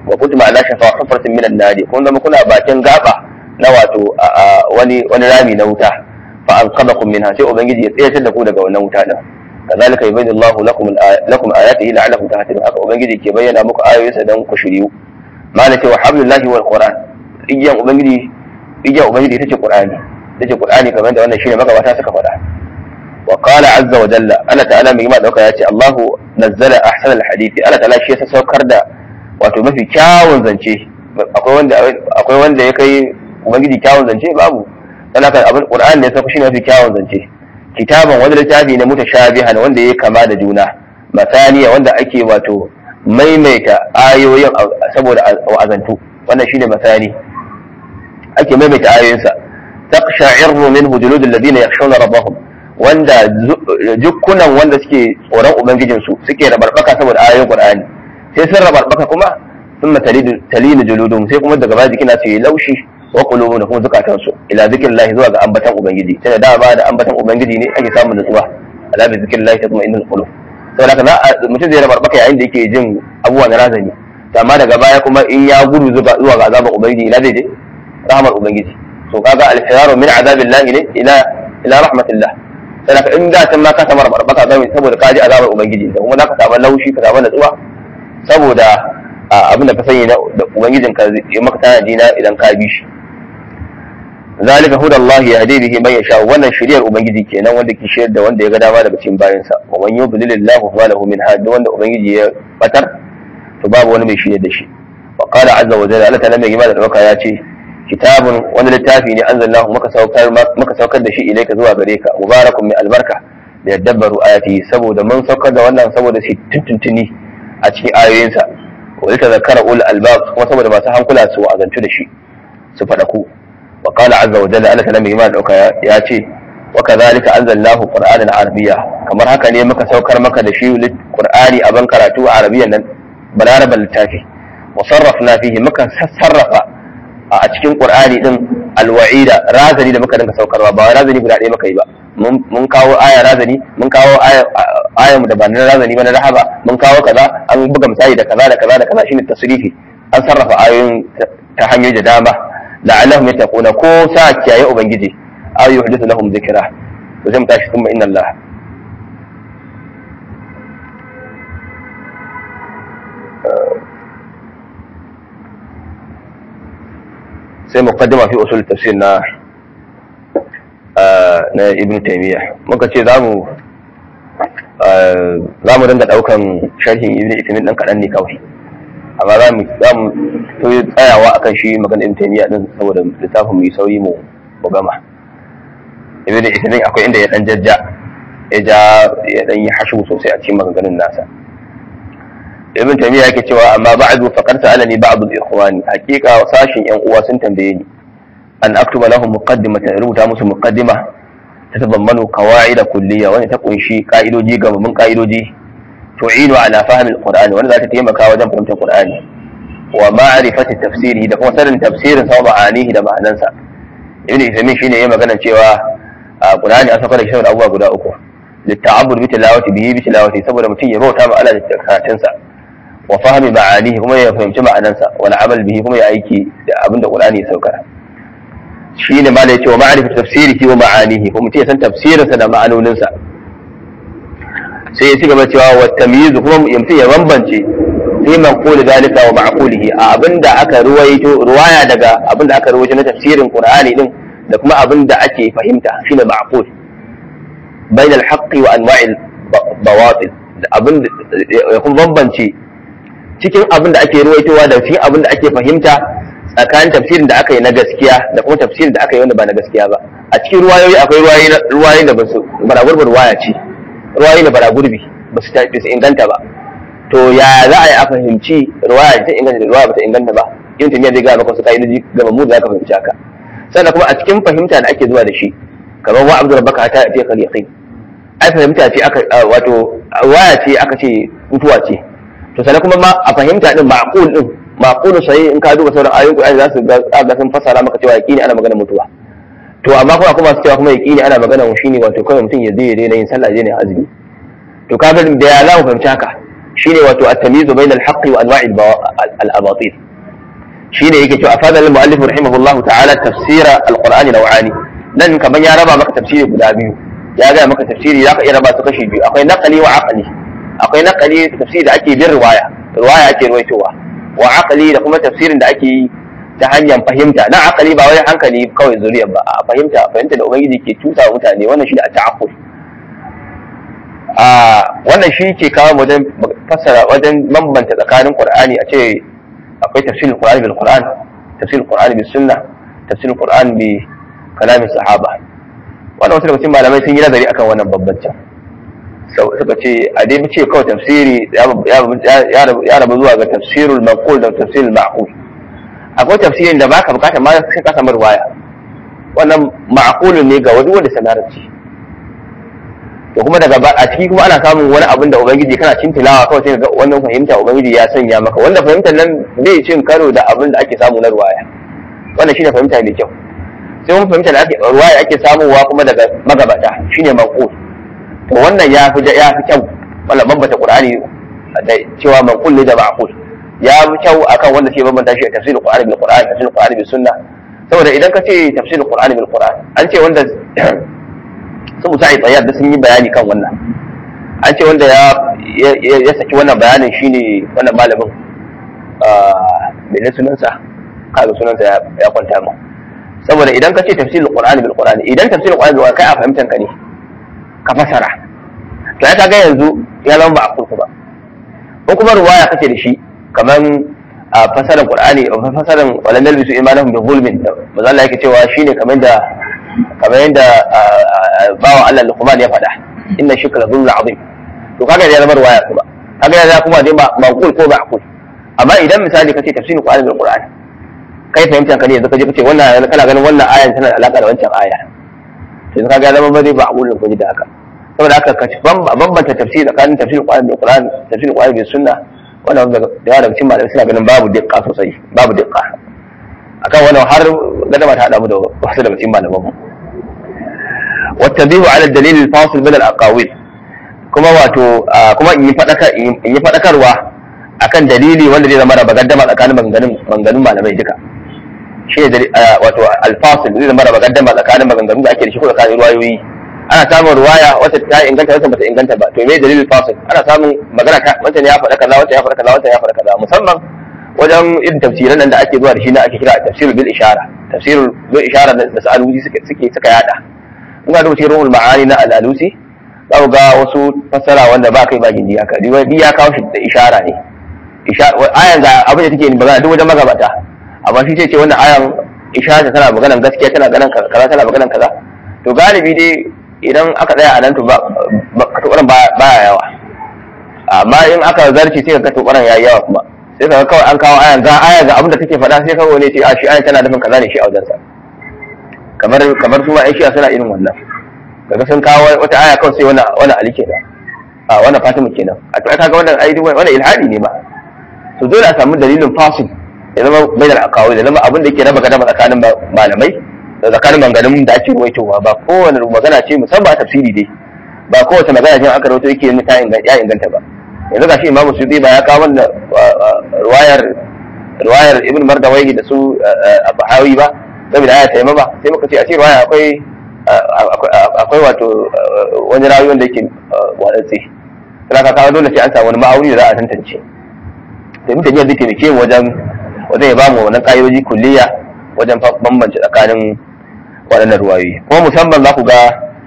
wa kuntum ala shafa hufratin min an-nar kun zama kuna bakin gaba na wato wani wani rami na wuta fa anqadakum minha sai ubangiji ya tsayar da ku daga wannan wuta din kazalika yubayyinu Allahu lakum lakum ayatihi la'allakum tahtadun haka ubangiji ke bayyana muku ayoyinsa dan ku shiriyu malaka wa hablullahi wal qur'an igiyan ubangiji igiyan ubangiji ita ce qur'ani ita ce qur'ani kamar da wannan shine magabata suka faɗa wa qala azza wa jalla Allah ta'ala mai ma dauka yace Allahu nazzala ahsanal hadithi Allah ta'ala shi ya saukar da wato mafi kyawun zance akwai wanda akwai wanda ya kai ubangiji kyawun zance babu dan haka abin qur'ani ne sai shine mafi kyawun zance kitaban wanda littafi ne mutashabihan wanda yake kama da juna masaniya wanda ake wato maimaita ayoyin saboda wa'azantu wannan shine masani ake maimaita ayoyinsa taqsha'irru minhu juludul ladina yakhshawna rabbahum wanda jukkunan wanda suke tsoron ubangijinsu suke rabarbaka saboda ayoyin qur'ani sai sun rabarbaka kuma thumma talinu juludum sai kuma daga baya jikina su yi laushi wa qulubun kuma zakatan su ila zikrillah zuwa ga ambatan ubangiji sai da ba da ambatan ubangiji ne ake samun nutsuwa ala bi zikrillah tatma'innul qulub saboda haka mutum zai rabarbaka yayin da yake jin abubuwa na razani amma daga baya kuma in ya gudu zuwa ga azaban ubangiji ina zai je rahmar ubangiji to kaga al-firaru min azabillahi ne ila ila rahmatillah sai ka in da san ma ka samu rabarbaka saboda ka ji azabar ubangiji da kuma zaka samu laushi ka samu nutsuwa saboda abin da ka sani da ubangijin ka ya maka tanadi na idan ka bi shi zalika hudallahi yahdi bihi man yasha wannan shiriyar ubangiji kenan wanda ke shirya da wanda ya ga dama daga cikin bayansa wa man yudlilillahu fa lahu min hadi wanda ubangiji ya batar to babu wani mai shirya da shi wa qala azza wa jalla Allah ta'ala mai gima da dauka ya ce kitabun wani littafi ne anzalallahu maka saukar maka saukar da shi ilaika zuwa gare ka mubarakun mai albarka da yadabbaru ayati saboda mun saukar da wannan saboda shi tuntuntuni a cikin ayoyinsa wa lita zakara ul albab kuma saboda masu hankula su wa'azantu da shi su fadaku wa qala azza wa jalla Allah ta'ala mai gima da dauka ya ce wa kadhalika anzalallahu qur'anan arabiyya kamar haka ne muka saukar maka da shi qur'ani a ban karatu a arabiyyan nan balaraban littafi wa sarrafna fihi muka sassarrafa a cikin qur'ani din alwa'ida razani da muka dinga saukarwa ba razani guda ɗaya muka yi ba mun kawo aya razani mun kawo aya aya mu da ba na razani ba na rahaba mun kawo kaza an buga misali da kaza da kaza da kaza shine tasrifi an sarrafa ayoyin ta hanyoyi da dama la'allahum yattaquna ko sa kiyaye ubangiji aw yuhdithu lahum dhikra to sai mu tashi kuma inna Allah sai muqaddima fi usul tafsir na na ibn taymiyyah muka ce zamu zamu dinga daukan sharhin ibn taymiyyah dan kadan ne kawai amma zamu zamu to tsayawa akan shi maganar ibn taymiyyah din saboda littafin mu yi sauri mu mu gama ibn taymiyyah akwai inda ya dan jajja ya ja ya dan yi hashu sosai a cikin maganganun nasa ibn taymiyyah yake cewa amma ba'du faqad sa'alani ba'd al-ikhwani haqiqa sashin yan uwa sun tambaye ni an aktuba lahum muqaddimatan rubuta musu muqaddima tatabammanu qawaid kulliyya wani ta kunshi ka'idoji gabamin ka'idoji tu'inu ala fahmi al-qur'ani wanda za ta taimaka wajen fahimtar qur'ani wa ma'rifati tafsirihi da kuma sanin tafsirin sa ma'anihi da ma'anansa ibn taymiyyah shine yayin magana cewa qur'ani an saka da shi abubuwa guda uku litta'abbud bi tilawati bihi bi tilawati saboda mutum ya bauta ma Allah da karatunsa wa fahimi ma'anihi kuma ya fahimci ma'anansa wal amal bihi kuma ya aiki da abinda Qur'ani ya sauka shine ma da yace wa ma'rifatu tafsirihi wa ma'anihi kuma mutum ya san tafsirinsa da ma'anoninsa sai ya ci gaba cewa wa tamyiz kuma mutum ya bambance fi manqul dalika wa ma'qulihi abinda aka ruwaito ruwaya daga abinda aka ruwaito na tafsirin Qur'ani din da kuma abinda ake fahimta shine ma'qul bainal haqqi wa anwa'il bawatil abinda ya kuma bambance cikin abin da ake ruwaitowa da cikin abin da ake fahimta tsakanin tafsirin da aka yi na gaskiya da kuma tafsirin da aka yi wanda ba na gaskiya ba a cikin ruwayoyi akwai ruwayoyi da ba su baragurbi ruwaya ce ruwayoyi da baragurbi ba su inganta ba to ya za a yi a fahimci ruwaya ta inganta da ruwaya ba ta inganta ba yin tamiya zai gaya maka wasu ka'idoji gaba mu za ka fahimci haka sannan kuma a cikin fahimta da ake zuwa da shi kamar wa abdur rabbaka ta fi kal yaqin ai fahimta ce aka wato ruwaya ce aka ce mutuwa ce to sai kuma ma a fahimta din ma'qul din ma'qul sai in ka duba sauran ayoyin Qur'ani za su ga sun fasara maka cewa yaqini ana magana mutuwa to amma kuma kuma su cewa kuma yaqini ana magana shine wato kawai mutum ya zai daina yin sallah je ne azumi to kaga da ya za mu fahimci haka shine wato at-tamyiz bayna al-haqq wa anwa' al-abatil shine yake cewa afada al-mu'allif rahimahullahu ta'ala tafsira al-qur'ani naw'ani nan kaman ya raba maka tafsiri guda biyu ya ga maka tafsiri zaka iya raba su kashi biyu akwai naqli wa aqli akwai naqli tafsiri da ake bin riwaya riwaya ake ruwaitowa wa aqli da kuma tafsirin da ake yi ta hanyar fahimta na aqli ba wai hankali kawai zuriyar ba a fahimta fahimta da ubangiji ke tusa mutane wannan shi da ta'aqqul a wannan shi ke kawo wajen fassara wajen bambanta tsakanin qur'ani a ce akwai tafsirul qur'ani bil qur'an tafsirul qur'ani bis sunnah tafsirul qur'ani bi kalamin sahaba wannan wasu daga cikin malamai sun yi nazari akan wannan bambancin suka ce a dai ce kawai tafsiri ya rabu zuwa ga tafsirul maqul da tafsirul ma'qul akwai tafsirin da baka bukata ma sai ka samu riwaya wannan ma'qulun ne ga wani wanda sanarci to kuma daga a ciki kuma ana samun wani abin da ubangiji kana cin tilawa kawai sai ga wannan fahimta ubangiji ya sanya maka wanda fahimtar nan bai cin karo da abin da ake samu na riwaya wannan shine fahimta mai kyau sai mun fahimta da ake riwaya ake samuwa kuma daga magabata shine maqul to wannan ya fi ya fi kyau wannan bambata qur'ani da cewa maqul ne da ma'qul ya fi kyau akan wanda ke bambanta shi a tafsirul qur'ani bil qur'ani tafsirul qur'ani bis sunna saboda idan ka ce tafsirul qur'ani bil qur'ani an ce wanda su musa'i tsayyar da sun yi bayani kan wannan an ce wanda ya ya saki wannan bayanin shine wannan malamin mai ne sunansa kaga sunansa ya kwanta mu saboda idan ka ce tafsirul qur'ani bil qur'ani idan tafsirul qur'ani bil qur'ani kai a fahimtan ka ne ka fasara to ya kaga yanzu ya zama ba a kurku ba ko kuma ruwaya kace da shi kaman a fasaran qur'ani a fasaran walan nalbisu imanahum bi zulmin manzo Allah yake cewa shine kaman da kamar yanda bawa Allah Luqman ya faɗa inna shukra dhul azim to kaga ya zama ruwaya kuma kaga ya kuma dai ba maqul ko ba aqul amma idan misali kace tafsirin qur'ani bil qur'ani kai fahimtan ka ne yanzu kaje kace wannan kana ganin wannan ayan tana da alaka da wancan aya yanzu kaga ya zama ba zai ba aqulin ko da haka saboda haka ka bambanta tafsiri tsakanin tafsirin qur'ani bil qur'ani tafsirin qur'ani bil sunna wannan da yawa daga cikin malamai suna ganin babu diqqa sosai babu diqqa akan wannan har gadama ta hada mu da wasu daga cikin malaman mu والتنبيه على الدليل الفاصل بين الاقاويل kuma wato kuma in yi fadakar in yi fadakarwa akan dalili wanda zai zama raba gaddama tsakanin maganganun maganganun malamai duka shi ne wato al-fasil zai zama raba gaddama tsakanin maganganun da ake da shi ko tsakanin ruwayoyi ana samun ruwaya wata ta inganta wata bata inganta ba to me dalilin fasil ana samun magana ta wata ya faɗa kaza wata ya faɗa kaza wata ya faɗa kaza musamman wajen irin tafsiran nan da ake zuwa da shi na ake kira tafsirul bil ishara tafsirul bil ishara da sa'alusi suke suke suka yada in ga rubuce ruhul ma'ani na al-alusi za ku ga wasu fassara wanda ba kai ba gindi haka duk ya kawo shi da ishara ne ishara ayan ga abin da take ni magana duk wajen magabata amma shi ce ce wannan ayan ishara tana maganan gaskiya tana ganin kaza tana maganan kaza to galibi dai idan aka tsaya a nan to ba katobaran ba ya yawa amma in aka zarce sai ka katobaran yayi yawa kuma sai ka kawai an kawo ayan ga aya ga abin da take faɗa sai kawai ne ce a shi ayan tana nufin kaza ne shi a wajensa kamar kamar su ma ai shi suna irin wannan kaga sun kawo wata aya kawai sai wannan wannan ali kenan a wannan Fatima kenan a to kaga wannan ai wannan ilhadi ne ba to dole a samu dalilin fasil ya zama bayan akawai da zama abin da yake raba gadama tsakanin malamai da tsakanin maganganun da ake ruwaitowa ba kowane magana ce musamman a tafsiri dai ba kowace magana ce aka rawaito yake ta ya inganta ba yanzu gashi Imam Suyuti ba ya kawo wannan ruwayar ruwayar Ibn Mardawayhi da su Bahawi ba saboda aya ta ba sai muka ce a ce ruwaya akwai akwai wato wani rawi wanda yake wadatsi sai ka kawo dole sai an samu wani ma'auni da za a tantance sai mutane zai taimake mu wajen wajen ya bamu wannan ƙa'idoji kulliya wajen bambance tsakanin waɗannan ruwayoyi kuma musamman za ku ga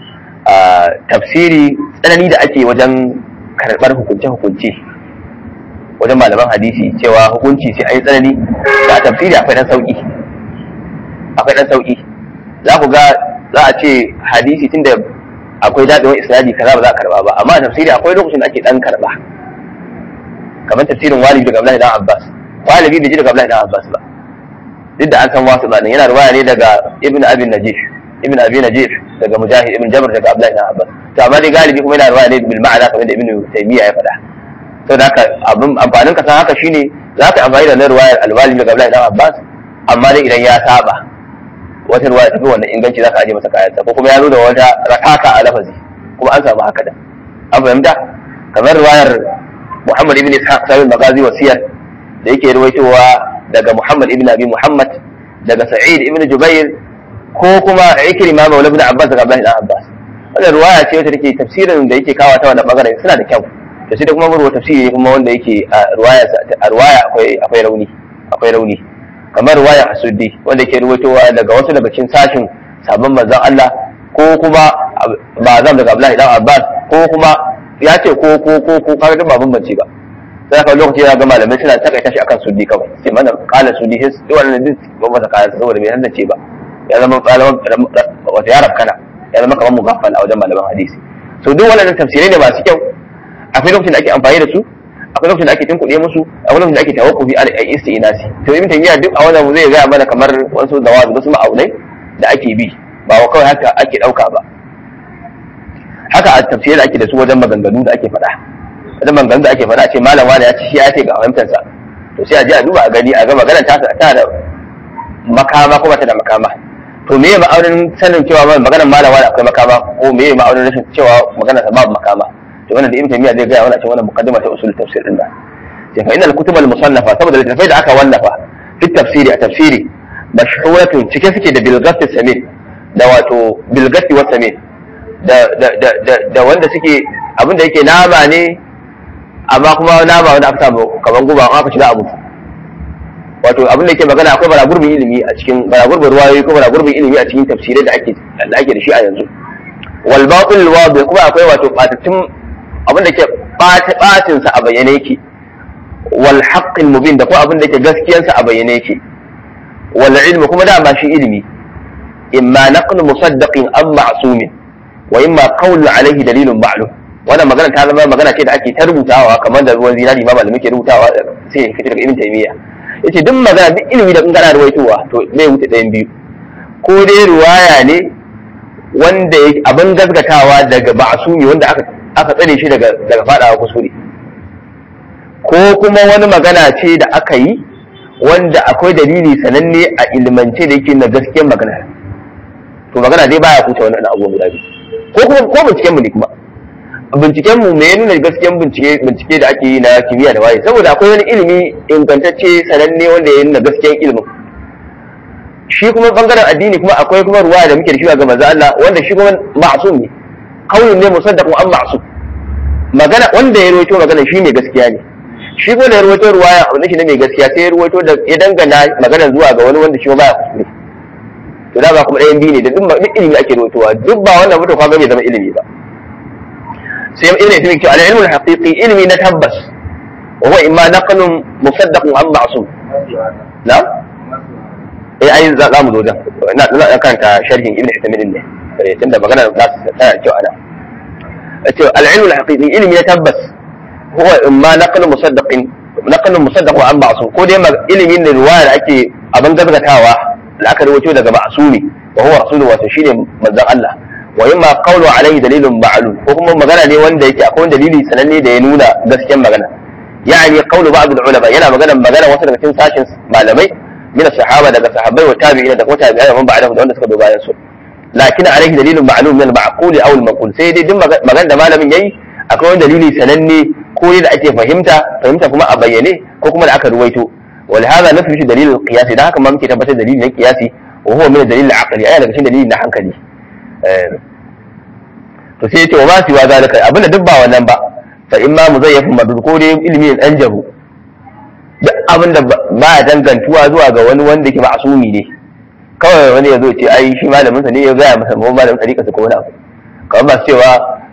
tafsiri tsanani da ake wajen karɓar hukunce-hukunce wajen malaman hadisi cewa hukunci sai an yi tsanani da tafsiri akwai ɗan sauƙi akwai ɗan sauƙi za ku ga za a ce hadisi tunda akwai daɗewar isnadi kaza ba za a karɓa ba amma tafsiri akwai lokacin da ake ɗan karɓa kamar tafsirin walibi daga Abdullahi dan Abbas walibi bai ji daga Abdullahi dan Abbas ba duk da an san wasu ba yana riwaya ne daga Ibn Abi Najih Ibn Abi Najih daga Mujahid Ibn Jabr daga Abdullahi dan Abbas to amma dai galibi kuma yana riwaya ne bil ma'ana kamar da Ibn Taymiyyah ya faɗa to da haka abin amfanin ka san haka shine za ka amfani da riwayar al-walibi daga Abdullahi dan Abbas amma dai idan ya saba wata riwaya tafi wannan inganci za ka aje masa kayan ko kuma ya zo da wata rakaka a lafazi kuma an samu haka da an fahimta kamar riwayar Muhammad ibn Ishaq sahib al-Maghazi wa Siyar da yake ruwaitowa daga Muhammad ibn Abi Muhammad daga Sa'id ibn Jubair ko kuma Ikrima maula ibn Abbas daga Abdullah ibn Abbas. Wannan ruwaya ce wacce take tafsirin da yake kawo ta wannan bangaren suna da kyau. Da shi da kuma ruwa tafsiri kuma wanda yake a ruwaya a ruwaya akwai akwai rauni akwai rauni kamar ruwaya Asuddi wanda yake ruwaitowa daga wasu daga cikin sashin sabon manzon Allah ko kuma bazam daga Abdullah ibn Abbas ko kuma ya ce ko ko ko ko kaga ba bambance ba. Sai ka lokaci ya ga malamai suna takaita shi akan Suddi kawai sai mana kala Suddi sai wannan duk ba masa kaya saboda bai hanzace ba ya zama kalaman wata yaran kana ya zama kamar mugaffal a wajen malaman hadisi. So duk wannan tafsirai ne masu kyau. Akwai lokacin da ake amfani da su, akwai lokacin da ake tunkuɗe musu, akwai lokacin da ake tawakkufi a isti'nasi. To ibn Taymiyyah duk a wannan zai ga mana kamar wasu zawabi wasu ma'aunai da ake bi ba wa kawai haka ake ɗauka ba. Haka a tafsirai da ake da su wajen maganganu da ake faɗa. Wajen maganganu da ake faɗa ce malam wani ya ci shi ya ce ga fahimtarsa. To sai a je a duba a gani a ga maganar ta ta da makama ko ba ta da makama. To me ya ma'aunin sanin cewa maganar malam wani akwai makama ko me ya ma'aunin rashin cewa maganar sa babu makama. To wannan da Ibn Taymiyyah zai gaya wannan cikin wannan muqaddima ta usul tafsir din nan. Sai fa innal kutub al musannafa saboda littafai da aka wallafa fi tafsiri a tafsiri mashhuratun cike suke da bilghat samin da wato bilghat wa samin da da da da wanda suke abin da yake nama ne amma kuma nama wanda aka samu kaman guba an aka shiga abu. Wato abin da yake magana akwai baragurbin ilimi a cikin baragurbin ruwayoyi ko baragurbin ilimi a cikin tafsirai da ake da ake da shi a yanzu. Wal batil wadi kuma akwai wato batattun abin da ke batinsa a bayyane yake wal haqqil mubin da kuma abin da ke gaskiyarsa a bayyane yake wal ilmu kuma da ba shi ilimi imma naqlu musaddaqin am ma'sumin wa imma qawlu alayhi dalilun ma'lum. Wannan magana ta zama magana ce da ake ta rubutawa kamar da ruwan zinari ma malamai ke rubutawa sai ya fita daga Ibn Taymiyyah. Yace duk magana duk ilimi da kun kana ruwaitowa to zai wuce ɗayan biyu ko dai ruwaya ne wanda abin gaskatawa daga ma'sumi wanda aka aka tsare shi daga daga fadawa kuskure ko kuma wani magana ce da aka yi wanda akwai dalili sananne a ilmance da yake na gaskiyar magana. To magana dai baya kuce wannan abubuwan guda biyu ko kuma ko binciken mu ne kuma binciken mu me nuna gaskiyar bincike bincike da ake yi na kimiyya da waye saboda akwai wani ilimi ingantacce sananne wanda ya nuna gaskiyar ilimin shi kuma bangaren addini kuma akwai kuma ruwaya da muke da shi ga manzo Allah wanda shi kuma ma'sum ne kaunin ne musaddaqun an ma'sum magana wanda ya rawaito magana shi ne gaskiya ne shi ko da ya rawaito ruwaya wanda shi ne mai gaskiya sai ya rawaito da ya dangana magana zuwa ga wani wanda shi baya kuskure. To da ba kuma ɗayan biyu ne da duk ilimi ake rawaitowa duk ba wannan mutum kwa ga bai zama ilimi ba. Sai ibn Taymiyyah ce al-ilmu al-haqiqi ilmi na tabbas wa huwa imma naqlun musaddaqun an ma'sum. Na'am eh ai za mu zo da ina ina karanta sharhin ibn Taymiyyah ne tunda magana za su tsaya kyau ana ce al-ilmu al-haqiqi ilmi na tabbas huwa imma naqlun musaddaqin naqlun musaddaqun an ma'sum ko dai ilimin da ruwaya da ake abin gaskatawa da aka rawaito daga ma'sumi wa huwa rasuluhu wa shine manzon Allah wa imma qawlu alayhi dalilun ma'lum ko kuma magana ne wanda yake akwai dalili sananne da ya nuna gaskiyar magana yani qawlu ba'd al-ulama yana magana magana wasu daga cikin sashin malamai min sahaba daga sahabbai wa tabi'ina da kuma tabi'ai man ba'dahu da wanda suka bi bayan su lakin alayhi dalilun ma'lum min al-ma'qul aw al-maqul sai dai din magana da malamin yayi akwai wani dalili sananne ko ne da ake fahimta fahimta kuma a bayyane ko kuma da aka ruwaito ولهذا نفي دليل القياس ده كما ممكن تبت دليل القياسي وهو من الدليل العقلي اي daga cikin dalili na hankali eh to sai yace wa ma siwa zalika abinda duk ba wannan ba fa imma muzayyafun madud ko dai ilmi an jabu duk abinda ba ya dangantuwa zuwa ga wani wanda yake ma'sumi ne kawai wani yazo ce ai shi malamin sa ne ya ga masa mu malamin tariqa su ko wani abu kamar ba cewa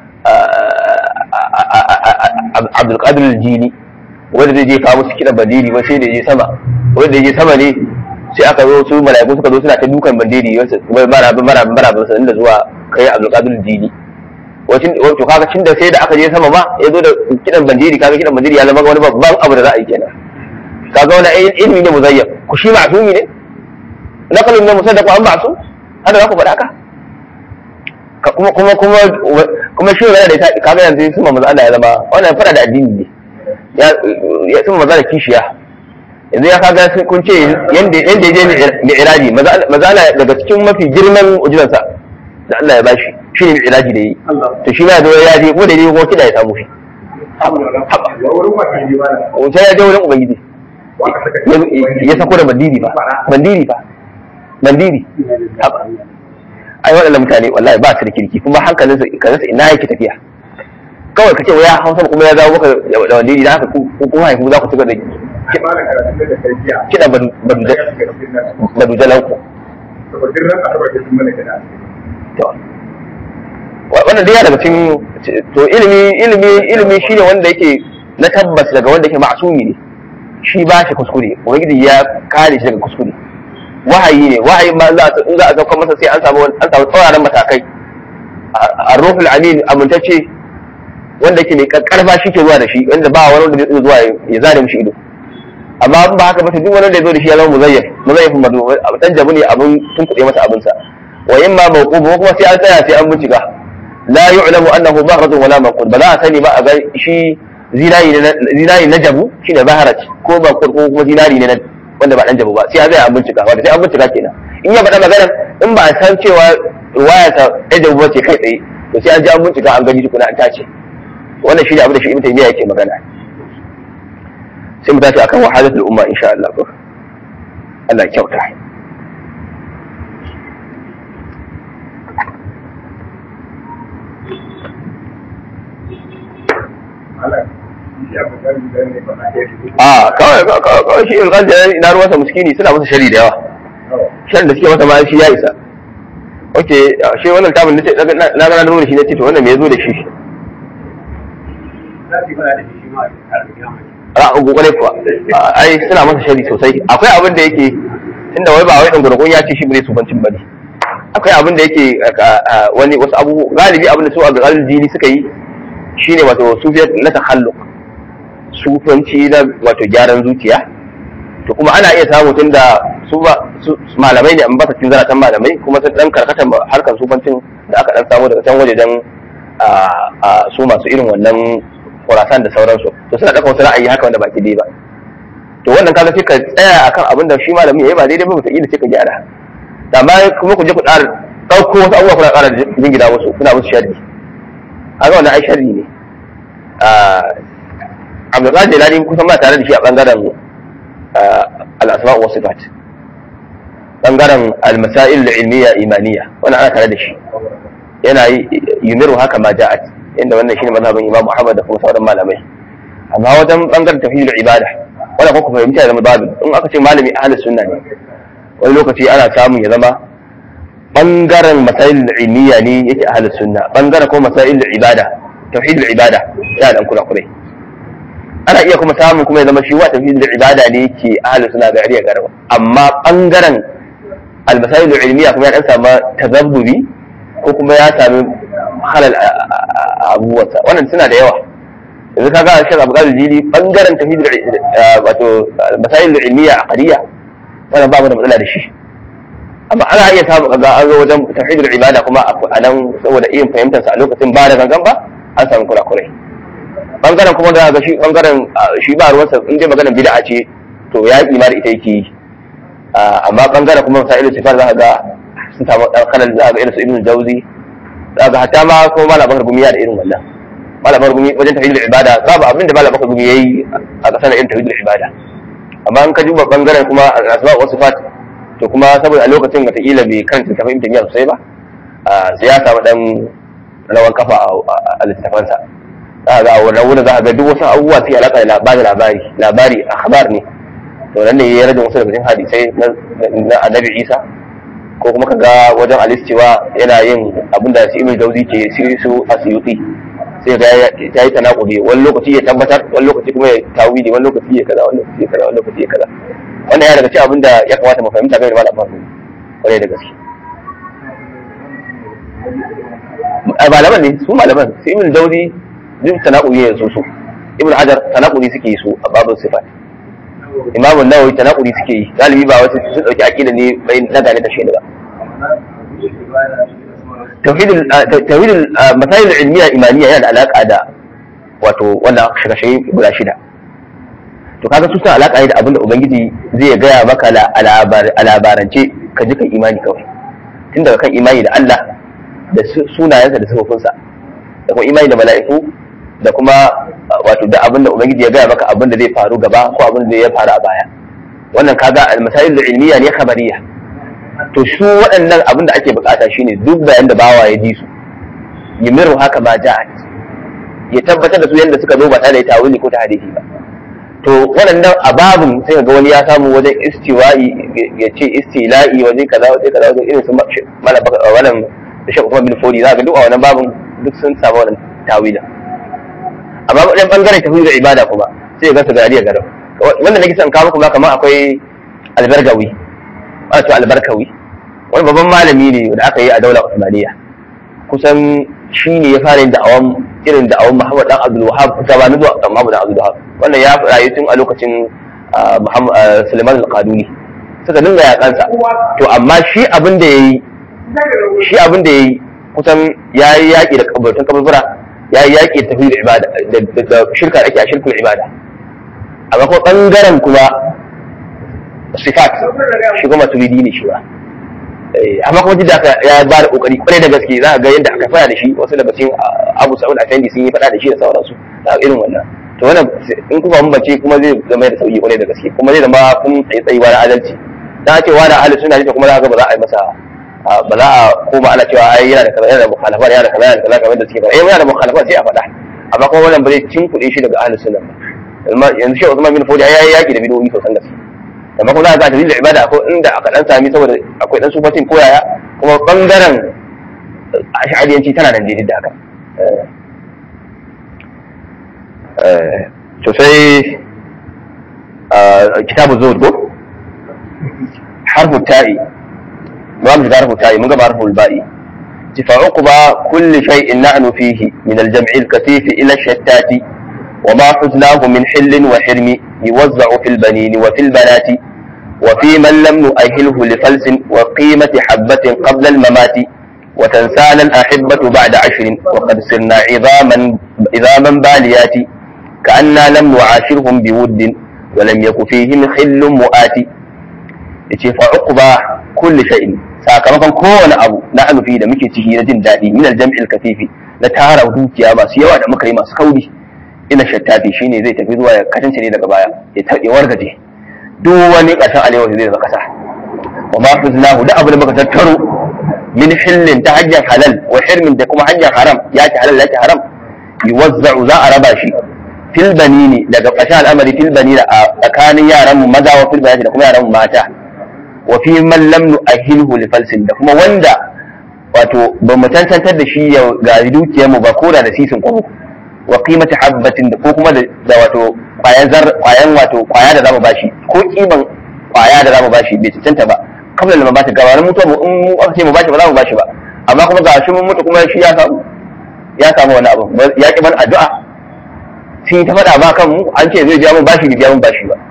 Abdul Qadir al-Jili wanda zai je kawo musu kiɗan bandiri ba sai da je sama wanda je sama ne sai aka zo su mala'iku suka zo suna ta dukan bandiri wai mara mara mara ba sanin da zuwa kai Abdul Qadir Jili wacin wato kaga cin da sai da aka je sama ma ya zo da kiɗan bandiri kaga kiɗan bandiri ya zama wani babban abu da za a yi kenan kaga wani ilmi ne muzayyab ku shi ma'sumi ne naqalun ne musaddaq an ma'sum hada za ku faɗa ka kuma kuma kuma kuma shi yana da kaga yanzu su manzo Allah ya zama wannan fara da addini ne ya sun maza da kishiya yanzu ya kaga kun ce yanda yanda je mi'raji mazala daga cikin mafi girman ujizansa da Allah ya bashi shine mi'raji da yi to shi ma da ya je ko da ne ko kida ya samu shi wuce ya je wurin ubangiji ya sako da bandiri fa bandiri fa bandiri ai waɗannan mutane wallahi ba su da kirki kuma hankalin su ka rasa ina yake tafiya kawai kace waya hausa kuma ya zawo maka da bandiri da haka ku haihu za ku tuka da kiɗa badujalan ku wannan dai daga cikin to ilimi ilimi ilimi shine wanda yake na tabbas daga wanda yake ma'sumi ne shi ba shi kuskure ubangiji ya kare shi daga kuskure wahayi ne wahayi ma za a in za a sauka masa sai an samu an samu tsawaran matakai ar-ruhul amin amintacce wanda yake mai karfa shi ke zuwa da shi wanda ba wani wanda zai zuwa ya zare mishi ido amma ba haka ba duk wani da ya zo da shi ya zama muzayyaf muzayyafin madu dan jabu ne abun tun kuɗe masa abinsa wa yamma mawqubu kuma sai an tsaya sai an bincika la yu'lamu annahu bahratun wala manqud ba za a sani ba a ga shi zinari na jabu shine baharat ko ba ko kuma zinari ne wanda ba dan jabu ba sai a zai an bincika wanda sai an bincika kenan in ya faɗa magana in ba a san cewa ruwaya ta ɗan jabu ba ce kai tsaye to sai an ji an bincika an gani tukuna an tace wannan shine abin da shi ibn taymiya yake magana sai mu tashi akan wahadatul umma insha Allah ko Allah kyauta a kawai kawai shi in kan da ina ruwansa muskini suna masa shari da yawa shan da suke masa ma shi ya isa oke shi wannan tabin na gana nuna shi na ce to wannan me ya zo da shi a gugure kuwa ai suna masa shari sosai akwai abin da yake tunda wai ba wai dan gurgun ya ce shi bai subancin bane akwai abin da yake wani wasu abubuwa galibi abin da su a galil jini suka yi shine wato sufiyat na takhalluq sufanci na wato gyaran zuciya to kuma ana iya samu tunda su ba malamai ne an ba cikin zaratan malamai kuma sun dan karkatan harkar sufancin da aka dan samu daga can waje dan a su masu irin wannan kurasan da sauransu to suna ɗauka wasu ra'ayi haka wanda baki dai ba to wannan kaga sai ka tsaya akan abin da shi malami yayi ba daidai ba mutum ila sai ka gyara amma kuma ku je ku ƙara ɗauko wasu abubuwa kuna ƙara jingida wasu kuna musu sharri haka wannan ai sharri ne Abdulkadir Jilani kusan ba tare da shi a bangaren al-asma' wa sifat bangaren al-masail al-ilmiyya imaniya wannan ana tare da shi yana yumiru haka ma ja'at inda wannan shine mazhabin Imam Ahmad da kuma sauran malamai amma wajen bangaren tauhidul ibada wanda kuma fahimta da babu in aka ce malami ahlus sunna ne wani lokaci ana samun ya zama bangaren masail ilmiya ne yake ahlus sunna bangaren kuma masail ibada tauhidul ibada ya dan kula kurai ana iya kuma samun kuma ya zama shi wa tauhidul ibada ne yake ahlus sunna ga ariya garba amma bangaren al masail ilmiya kuma ya dan samu tazabburi ko kuma ya sami halal abubuwansa wannan suna da yawa yanzu kaga Sheikh Abdul Qadir Jili bangaren tauhidul wato masail ilmiya aqdiyya wannan ba mu da matsala da shi amma ana iya samu kaga an zo wajen tauhidul ibada kuma a nan saboda irin fahimtar sa a lokacin ba da gangan ba an samu kurakurai bangaren kuma da ga shi bangaren shi ba ruwansa in dai maganar bid'a ce to ya yi ma da ita yake amma bangaren kuma masail sifar za ka ga sun samu dan kalal za ga irin su Ibn Jawzi za ga hatta ma ko Malam Bakar Gumi ya da irin wannan Malam Bakar Gumi wajen tauhidul ibada babu abin da Malam Bakar Gumi yayi a kasar irin tauhidul ibada amma in ka duba bangaren kuma al-asma' wa sifat to kuma saboda a lokacin wataƙila bai karanta tafin tafiya sosai ba sai ya samu dan rawan kafa a littafansa za ga a wannan wurin za ga duk wasu abubuwa sai alaƙa da labari labari labari akhbar ne to nan ne ya rage wasu daga cikin hadisai na Annabi Isa ko kuma kaga wajen alis cewa yana yin abinda shi Ibn Jawzi ke su Asyuti sai ga ya yi tanakudi wani lokaci ya tabbatar wani lokaci kuma ya tawili wani lokaci ya kaza wani lokaci ya kaza wani lokaci ya kaza wannan ya daga cikin abin da ya kamata mu fahimta game da malam Ahmad kwarai da gaske malaman ne su malaman su Ibn Jawzi duk tanakudi ya so su Ibn Hajar tanakudi suke yi su a babin sifat Imam An-Nawawi tanakudi suke yi galibi ba wasu sun dauki aqida ne bai na gane da shi ba tauhidul tauhidul masail ilmiya imaniya yana da alaka da wato wanda shiga-shigai guda shida to kaga su suna alaka da abinda ubangiji zai gaya maka a labarance ka ji kan imani kawai tun daga kan imani da Allah da sunayensa da sifofinsa da kuma imani da mala'iku da kuma wato da abin da ubangiji ya gaya maka abin da zai faru gaba ko abin da ya faru a baya. Wannan kaga al-masail ilmiya ne khabariya. To su waɗannan abin da ake bukata shine duk bayan da bawa ya ji su yimiru haka ma ja'at, ya tabbatar da su yadda suka zo ba tare da tawili ko tahrifi ba. To waɗannan ababun sai ga wani ya samu wajen istiwa'i ya ce istila'i wajen kaza wajen kaza wajen irin su malaka wannan da shi kuma bin fodi za ga duk a wannan babun duk sun samu wannan tawila. Amma wajen bangaren tauhid da ibada kuma sai ga su gariya garau. Wannan nake son kawo kuma kamar akwai albargawi wato albarkawi wani babban malami ne da aka yi a daular Usmaniyya, kusan shi ne ya fara yin da'awan irin da'awan Muhammad dan Abdul Wahhab gabanin zuwa Muhammad dan Abdul Wahhab. Wannan ya rayu tun a lokacin Sulaiman al-Qaduni suka dinga yakansa. To amma shi abin da yayi shi abin da yayi kusan yayi yaki da kaburtun kaburbura, yayi yaki da tauhid ibada da shirka ake a shirkul ibada. Amma ko bangaren kuma sifat shi kuma turidi ne shi ba. Amma kuma jidda ya ba da kokari kwarai da gaske, za a ga yadda aka fara da shi wasu daga cikin Abu Sa'ud Afendi sun yi fada da shi da sauransu da irin wannan. To wannan in kuka bambance kuma zai zama da sauki kwarai da gaske, kuma zai zama kun tsaye tsayuwa na adalci. Da ce wani ahli sunna ne kuma za ga ba za a yi masa ba za a koma ana cewa ai yana da kaza yana da mukhalafa yana da kaza yana da kaza kamar da suke fara. Eh yana da mukhalafa sai a faɗa, amma kuma wannan ba zai cinkuɗe shi daga ahli sunna ba. Yanzu shi Usman bin Fodi ya yi yaki da bid'o'i sosan gaske. Amma kuma za ka ga da ibada akwai inda aka dan sami saboda akwai dan sufatin koyaya, kuma bangaren ash'ariyanci tana nan daidai da haka. To sai kitabu zuhud ko harfu ta'i, ba mu ga harfu ta'i mun ga harfu al-ba'i. تفعقب كل شيء نحن فيه من الجمع الكثيف إلى الشتات وما حزناه من حل وحرم يوزع في البنين وفي البنات وفي من لم نؤهله لفلس وقيمة حبة قبل الممات وتنسانا الأحبة بعد عشر وقد صرنا عظاما عظاما باليات كأننا لم نعاشرهم بود ولم يك فيهم خل مؤات. فعقب كل شيء sakamakon kowane abu na anufi da muke ciki na jin daɗi min aljam'il katifi na tara dukiya masu yawa da muka yi masu kauri, ina shattafi shine zai tafi zuwa ya kasance ne daga baya ya taɓe wargaje duk wani ƙasar alewa zai zama ƙasa. wa ma fiznahu da abu da muka tattaro min hillin ta hanyar halal wa hirmin da kuma hanyar haram, ya ci halal ya ci haram, yuwazza'u za a raba shi fil banini daga ƙasar al'amari fil banini a tsakanin yaran mu maza wa fil banati da kuma yaran mu mata, wa fi man lam nu'ahilhu li falsin da kuma wanda wato ba mu tantantar da shi ya ga dukiyar mu ba ko da sisin kwabo, wa qimati habbatin da ko kuma da wato kwayan zar kwayan wato kwaya da zamu bashi ko kiman kwaya da zamu bashi bai tantanta ba kabla da mabata gabanin mutuwa mu in mu aka ce mu bashi ba za mu bashi ba, amma kuma ga shi mun mutu kuma shi ya samu ya samu wani abu ya ki mana addu'a sun ta faɗa ba kan mu an ce zai biya mun bashi bai biya mun bashi ba.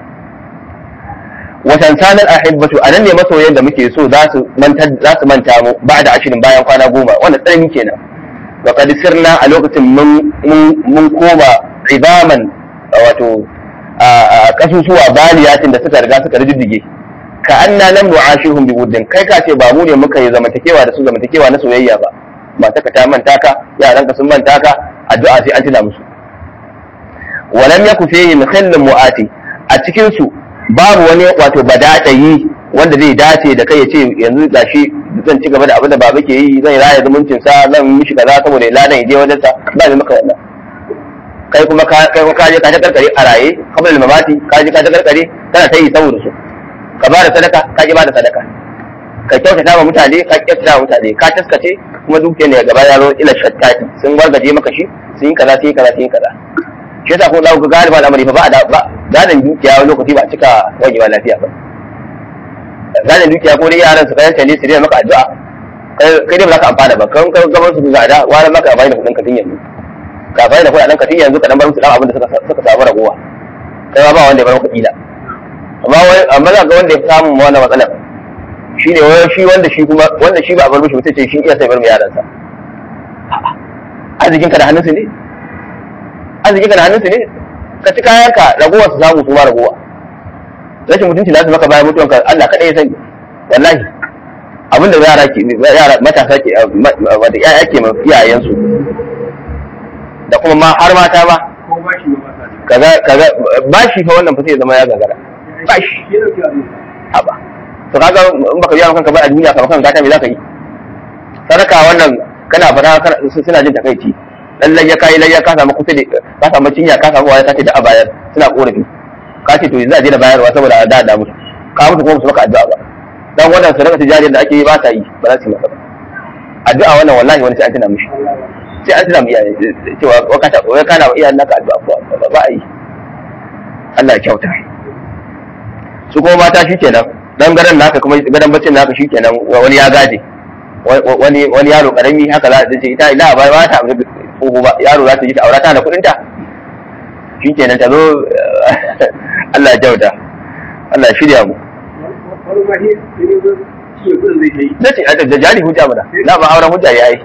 watan sanar ahibbatu anan ne masoyan da muke so za su manta za su manta mu ba da ashirin bayan kwana goma, wannan tsanani kenan. wa qad sirna a lokacin mun mun koma ibaman wato a kasusuwa baliyatin da suka riga suka riddige, ka anna lam nu'ashihum biwuddin, kai ka ce ba mu ne muka yi zamantakewa da su zamantakewa na soyayya ba, mata ka ta manta ka, yaran ka sun manta ka, addu'a sai an tuna musu. wa lam yakun fihi khillun mu'ati, a cikin su babu wani wato badadayi wanda zai dace da kai ya ce yanzu gashi zan ci gaba da abin da baba ke yi, zan raya zumuncin sa, zan mishi kaza saboda ladan ya je wajen sa, ba ni maka wannan. kai kuma ka kai ka je ka ta karkare a raye kamar mamati, ka je ka ta karkare kana ta yi saboda su, ka ba da sadaka ka ki ba da sadaka, ka kyautata wa mutane ka kyautata wa mutane, ka taskace kuma dukiyar ne gaba ya zo ila shattati sun wargaje maka shi, sun yi kaza sun yi kaza sun yi kaza. Shi yasa ko za ku ga galiba al'amari fa ba da ba gadan dukiya wani lokaci ba cika wajewa lafiya ba. Gadan dukiya ko dai yaran su kayanta ne su rena maka addu'a, kai dai ba za ka amfana ba, kan kan gaban su ga da wani maka bai da kudin katin yanzu, ka bai da kudin katin yanzu ka dan bar musu dan abin da suka suka samu ragowa, kai ma ba wanda ya bar maka kila. Amma wai amma za ga wanda ya samu wannan matsalar shi ne wai shi wanda shi kuma wanda shi ba a bar mishi mutum ce shi iya sai bar mu yaransa. Arzikin ka da hannunsu ne? Arzikin ka da hannunsu ne? Ka ci kayanka ragowa su samu su ma ragowa. Rashin mutunci za su maka bayan mutuwanka Allah kaɗai ya sani. Wallahi abin da yara ke yara matasa ke wanda yaya ke ma iyayensu da kuma ma har mata ba kaga kaga bashi fa wannan fa sai zama ya gagara bashi haba to kaga in baka biya kanka ba a duniya kamar kanka me zaka yi sadaka wannan kana fara suna jin takaici lallai ya kai lallai ka samu kusa ka samu cinya ka samu waya ka ce da a bayar suna korafi ka ce to yanzu a je da bayarwa saboda a da da mutu ka mutu kuma su maka addu'a ba dan wannan sadaka tijariyar da ake yi ba ta yi ba za su yi maka ba addu'a wannan wallahi wani sai an tuna mishi sai an tuna mu iyaye cewa wakata wai kana wa iyayen naka addu'a ba a yi Allah ya kyauta su kuma mata shikenan dan garan naka kuma gadan baccin naka shikenan wani ya gaje wani wani yaro karami haka za ta ce ita ina ba ba ta tsoho ba yaro za ta ji ta aura ta da kudin ta shikenan ta zo Allah ya kyauta Allah ya shirya mu na ce da jari hujja mana na ba auren hujja ya yi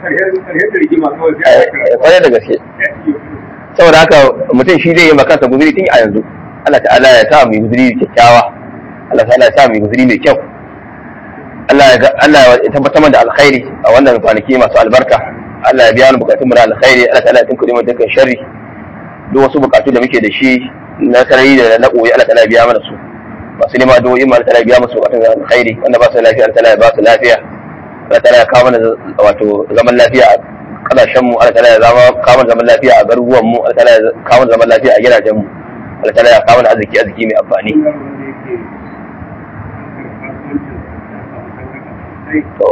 kwarai da gaske saboda haka mutum shi zai yi makansa guzuri tun a yanzu Allah ta'ala ya sa mu guzuri kyakkyawa Allah ta'ala ya sa mu guzuri mai kyau Allah ya tabbatar da alkhairi a wannan kwanaki masu albarka Allah ya biya mu bukatun mu na alkhairi Allah ta'ala ya tunkuri mu dukkan sharri duk wasu bukatu da muke da shi na sarari da na koyi Allah ta'ala ya biya mana su masu nema addu'o'i ma Allah biya musu watan alkhairi wanda ba su lafiya Allah ya ba su lafiya Allah ta'ala ya kawo mana wato zaman lafiya a kasashen mu Allah ta'ala ya zama kawo mana zaman lafiya a garuruwan mu Allah ta'ala ya kawo mana zaman lafiya a gidajen mu Allah ta'ala ya kawo mana arziki arziki mai amfani to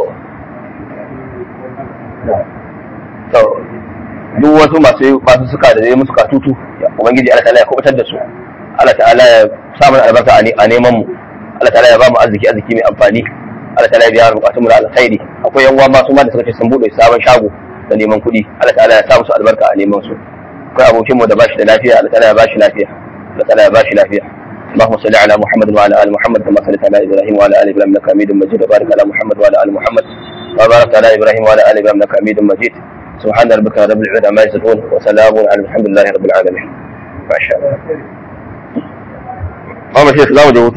to duk wasu masu masu suka da musu katutu ubangiji Allah ta'ala ya kubutar da su Allah ta'ala ya sa mana albarka a neman mu Allah ta'ala ya ba mu arziki arziki mai amfani Allah ta'ala ya biya mu bukatun mu da alkhairi akwai yan uwa masu ma da suka ce sun bude sabon shago da neman kuɗi Allah ta'ala ya sa musu albarka a neman su akwai abokin mu da bashi da lafiya Allah ta'ala ya bashi lafiya Allah ta'ala ya bashi lafiya اللهم صل على محمد وعلى ال محمد كما صليت على ابراهيم وعلى ال ابراهيم انك حميد مجيد وبارك على محمد وعلى ال محمد وبارك على ابراهيم وعلى ال ابراهيم انك حميد مجيد سبحان ربك رب العزه عما يصفون وسلام على الحمد لله رب العالمين ما شاء الله. ما شيخ لا وجه